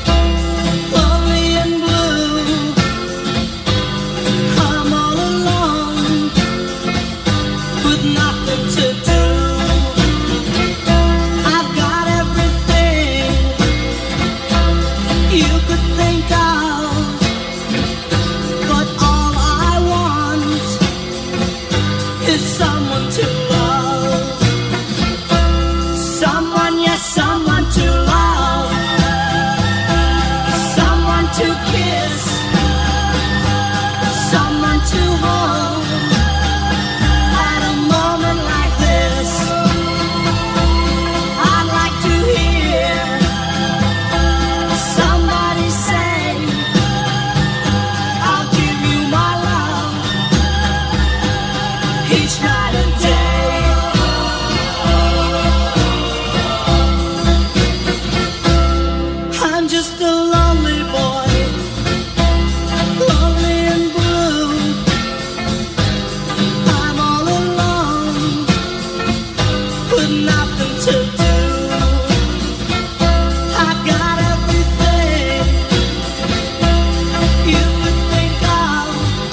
Lonely and blue, I'm all alone. to home at a moment like this. I'd like to hear somebody say, I'll give you my love each night and day. I'm just a lonely boy, lonely and blue. I'm all alone with nothing to do. I've got everything you would think of,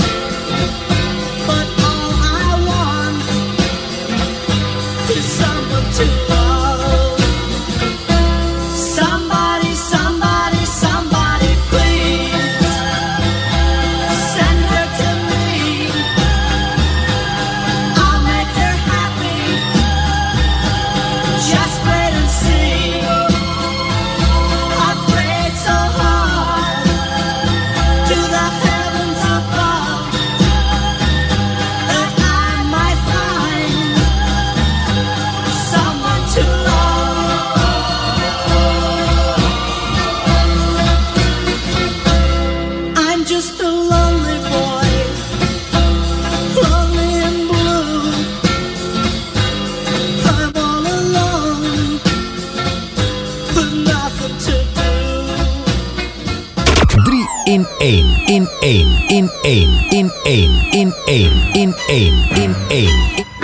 but all I want is someone to love. Somebody, somebody, somebody, please send her to me. I'll make her happy. Just wait and see. I've prayed so hard to the heavens above that I might find someone to love. I'm just a lonely boy, lonely and blue. I'm all alone with nothing to do. drie in één, in één, in één, in één, in één, in één, in één.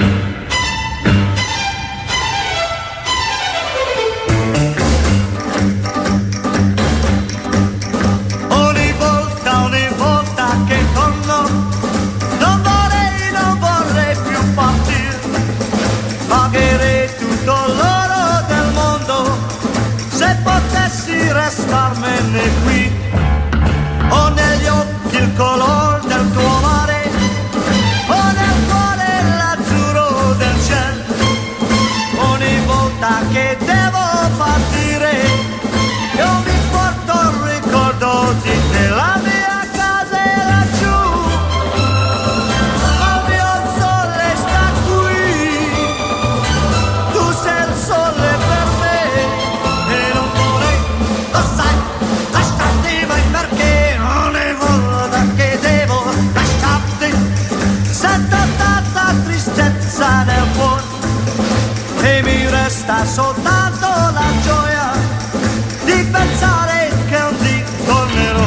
Ogni volta, ogni volta che torno, non vorrei, non vorrei più partire. Pagherei tutto l'oro del mondo se potessi restarmene qui. Ho negli occhi il color del tuo mare, ho nel cuore l'azzurro del cielo. Ogni volta che devo partire, io mi porto il ricordo di te. La mia casa è laggiù, ma il mio sole sta qui. Tu sei il sole per me e non vorrei, lo sai, lasciarti mai, perché ogni volta che devo lasciarti sento tanta tristezza nel cuore e mi resta soltanto la gioia di pensare che un dì tornerò.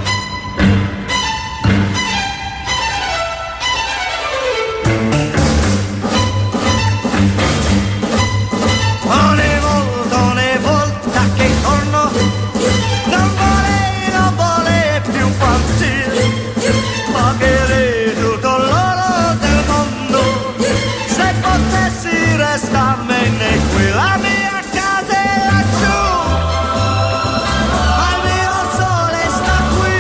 Ogni volta, ogni volta che torno, non vorrei, non vorrei più partire. Pagherei tutto l'oro del mondo se potessi restarmene qui. La mia casa è laggiù, ma il mio sole sta qui.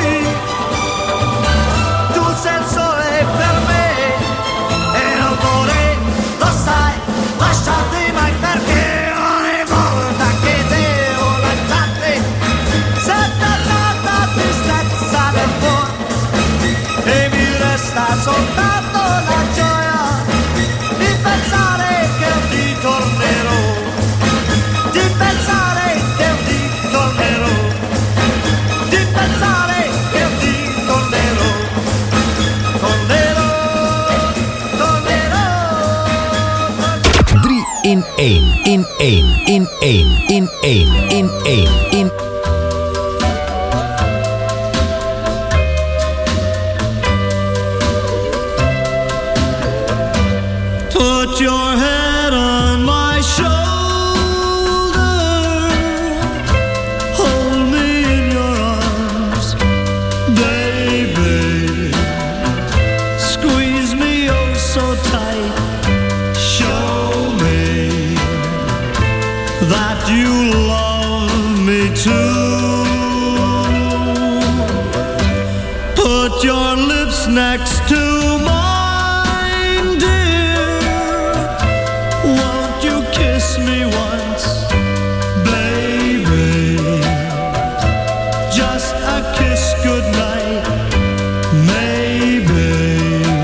Tu sei il sole per me e non vorrei, lo sai, lasciarti mai, perché ogni volta che devo lasciarti sento tanta tristezza nel cuore e mi resta soltanto la gioia di pensare che un dì tornerò, di pensare che un dì tornerò, di pensare che un dì tornerò, tornerò, tornerò. drie in één, in één, in één, in één, in één, in Put your head on my shoulder, hold me in your arms, baby. Squeeze me oh so tight, show me that you love me too. Put your lips next to mine, dear. Won't you kiss me once, baby? Just a kiss goodnight, maybe.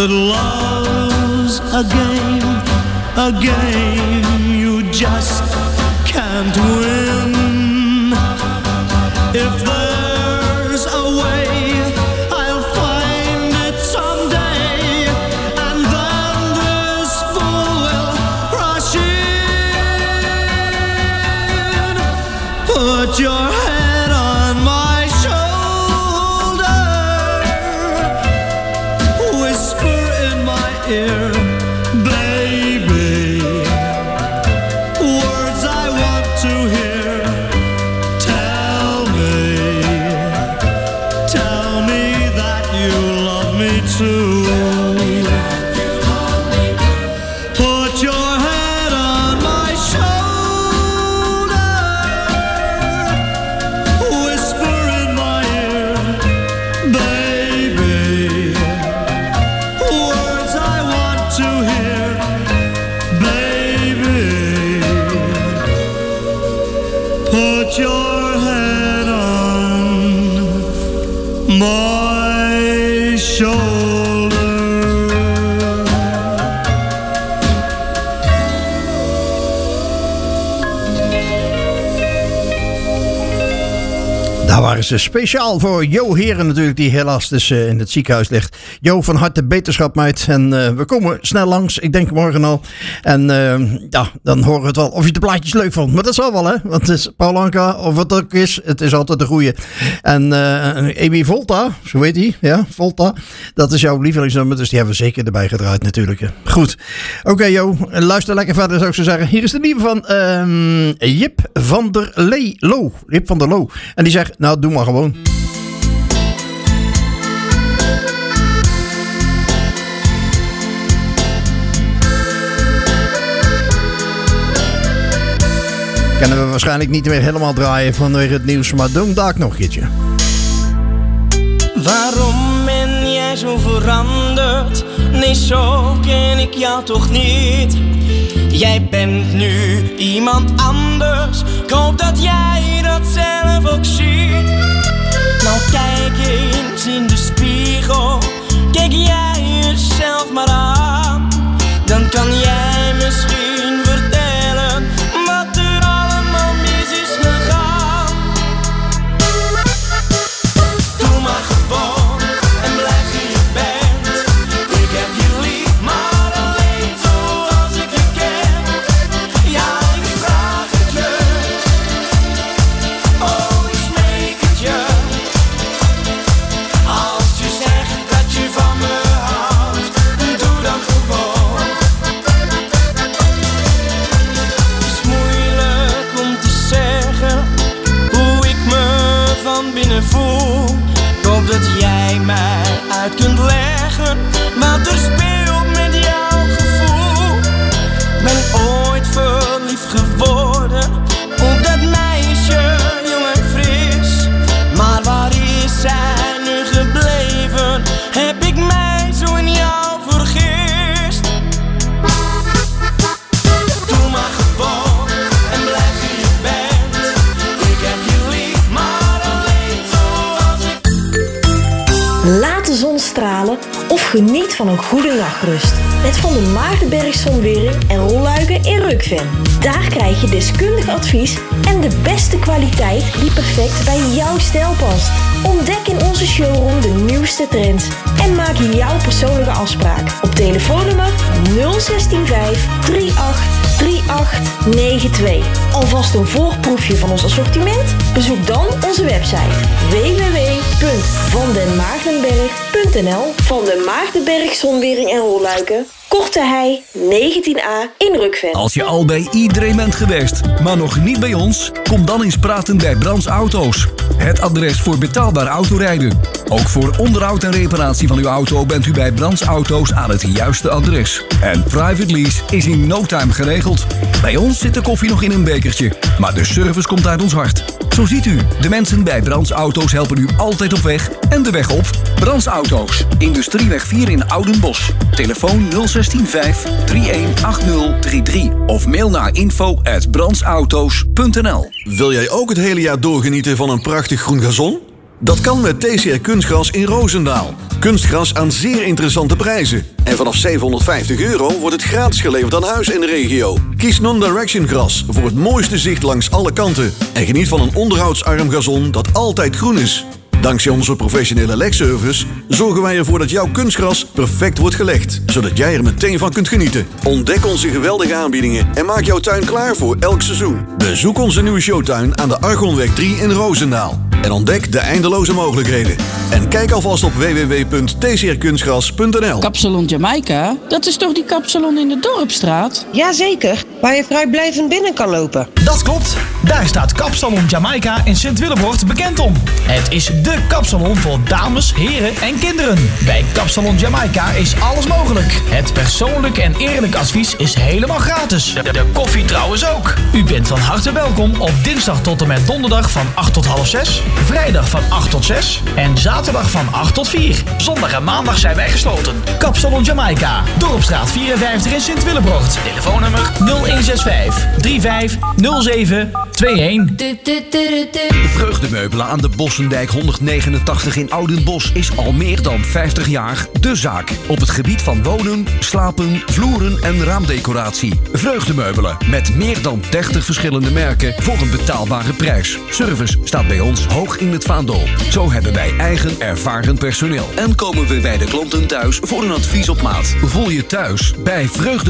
that love's a game, a game you just can't win. If there's a way, I'll find it someday, and then this fool will rush in. Put your head on my shoulder, whisper in my ear, baby, words I want to hear. Tell me, tell me that you love me too. Put your head on my shoulder, whisper in my ear, baby, words I want to hear, baby. Put your head on my shoulder. Daar waren ze speciaal voor Jo Heren natuurlijk, die helaas dus uh, in het ziekenhuis ligt. Jo, van harte beterschap, meid. En uh, we komen snel langs, ik denk morgen al. En uh, ja, dan horen we het wel of je de plaatjes leuk vond. Maar dat zal wel, hè. Want het is Paulanka, of wat ook is, het is altijd de goeie. En uh, Amy Volta, zo heet hij, ja, Volta. Dat is jouw lievelingsnummer, dus die hebben we zeker erbij gedraaid natuurlijk. Goed. Oké, okay, Jo, luister lekker verder, zou ik zo zeggen. Hier is de nieuwe van uh, Jip van der Loo. Jip van der Loo. En die zegt, nou, doe maar gewoon. Kunnen we waarschijnlijk niet meer helemaal draaien vanwege het nieuws, maar doe daar nog een keertje. Waarom ben jij zo veranderd? Nee, zo ken ik jou toch niet. Jij bent nu iemand anders. Ik hoop dat jij dat zelf ook ziet. Nou, kijk eens in de spiegel. Kijk jij jezelf maar aan. Dan kan jij misschien vertellen wat er allemaal mis is gegaan. Doe maar gewoon en blijf wie je bent. Ik heb je lief, maar alleen zoals ik je ken. Ja, ik vraag het je. Oh, ik smeek het je. Als je zegt dat je van me houdt, doe dan gewoon. Het is moeilijk om te zeggen hoe ik me van binnen voel. Ik hoop dat jij mij uit kunt leggen wat er speelt met jouw gevoel. Ik ben ooit verliefd geworden op dat meisje, jong en fris. Maar waar is zij nu gebleven? Heb ik mij zo in jou vergist? Doe maar gewoon en blijf wie je bent. Ik heb je lief, maar alleen zoals ik. Laat de zon stralen of geniet van een goede nachtrust. Met Van der Maartenberg Zonwering en rolluiken in Rukven. Daar krijg je deskundig advies en de beste kwaliteit die perfect bij jouw stijl past. Ontdek in onze showroom de nieuwste trends en maak jouw persoonlijke afspraak op telefoonnummer nul zestien vijf drie acht drie acht negen twee. Alvast een voorproefje van ons assortiment? Bezoek dan onze website w w w punt van den maartenberg punt n l. Van den Maartenberg Zonwering en rolluiken, Korte Hei negentien a in Rukven. Als je al bij iedereen bent geweest, maar nog niet bij ons, kom dan eens praten bij Brands Auto's. Het adres voor betaalbaar autorijden. Ook voor onderhoud en reparatie van uw auto bent u bij Brands Auto's aan het juiste adres. En private lease is in no time geregeld. Bij ons zit de koffie nog in een bekertje, maar de service komt uit ons hart. Zo ziet u, de mensen bij Brands Auto's helpen u altijd op weg en de weg op. Brands Auto's, Industrieweg vier in Oudenbosch. Telefoon nul zestien vijf drie een acht nul drie drie of mail naar info at brandsauto's punt n l. Wil jij ook het hele jaar doorgenieten van een prachtig groen gazon? Dat kan met T C R Kunstgras in Roosendaal. Kunstgras aan zeer interessante prijzen. En vanaf zevenhonderdvijftig euro wordt het gratis geleverd aan huis in de regio. Kies Non-Direction gras voor het mooiste zicht langs alle kanten. En geniet van een onderhoudsarm gazon dat altijd groen is. Dankzij onze professionele legservice zorgen wij ervoor dat jouw kunstgras perfect wordt gelegd. Zodat jij er meteen van kunt genieten. Ontdek onze geweldige aanbiedingen en maak jouw tuin klaar voor elk seizoen. Bezoek onze nieuwe showtuin aan de Argonweg drie in Roosendaal. En ontdek de eindeloze mogelijkheden. En kijk alvast op w w w punt t c r kunstgras punt n l. Kapsalon Jamaica? Dat is toch die kapsalon in de Dorpstraat? Jazeker, waar je vrijblijvend binnen kan lopen. Dat klopt. Daar staat Kapsalon Jamaica in Sint-Willebord bekend om. Het is dé kapsalon voor dames, heren en kinderen. Bij Kapsalon Jamaica is alles mogelijk. Het persoonlijk en eerlijk advies is helemaal gratis. De, de koffie trouwens ook. U bent van harte welkom op dinsdag tot en met donderdag van acht tot half zes. Vrijdag van acht tot zes. En zaterdag van acht tot vier. Zondag en maandag zijn wij gesloten. Kapsalon Jamaica. Dorpstraat vierenvijftig in Sint-Willebord. Telefoonnummer nul een zes vijf drie vijf nul zeven twee een. Vreugdemeubelen aan de Bossendijk honderdnegenentachtig in Oudenbosch is al meer dan vijftig jaar de zaak. Op het gebied van wonen, slapen, vloeren en raamdecoratie. Vreugdemeubelen met meer dan dertig verschillende merken voor een betaalbare prijs. Service staat bij ons hoog in het vaandel. Zo hebben wij eigen ervaren personeel. En komen we bij de klanten thuis voor een advies op maat. Voel je thuis bij Vreugde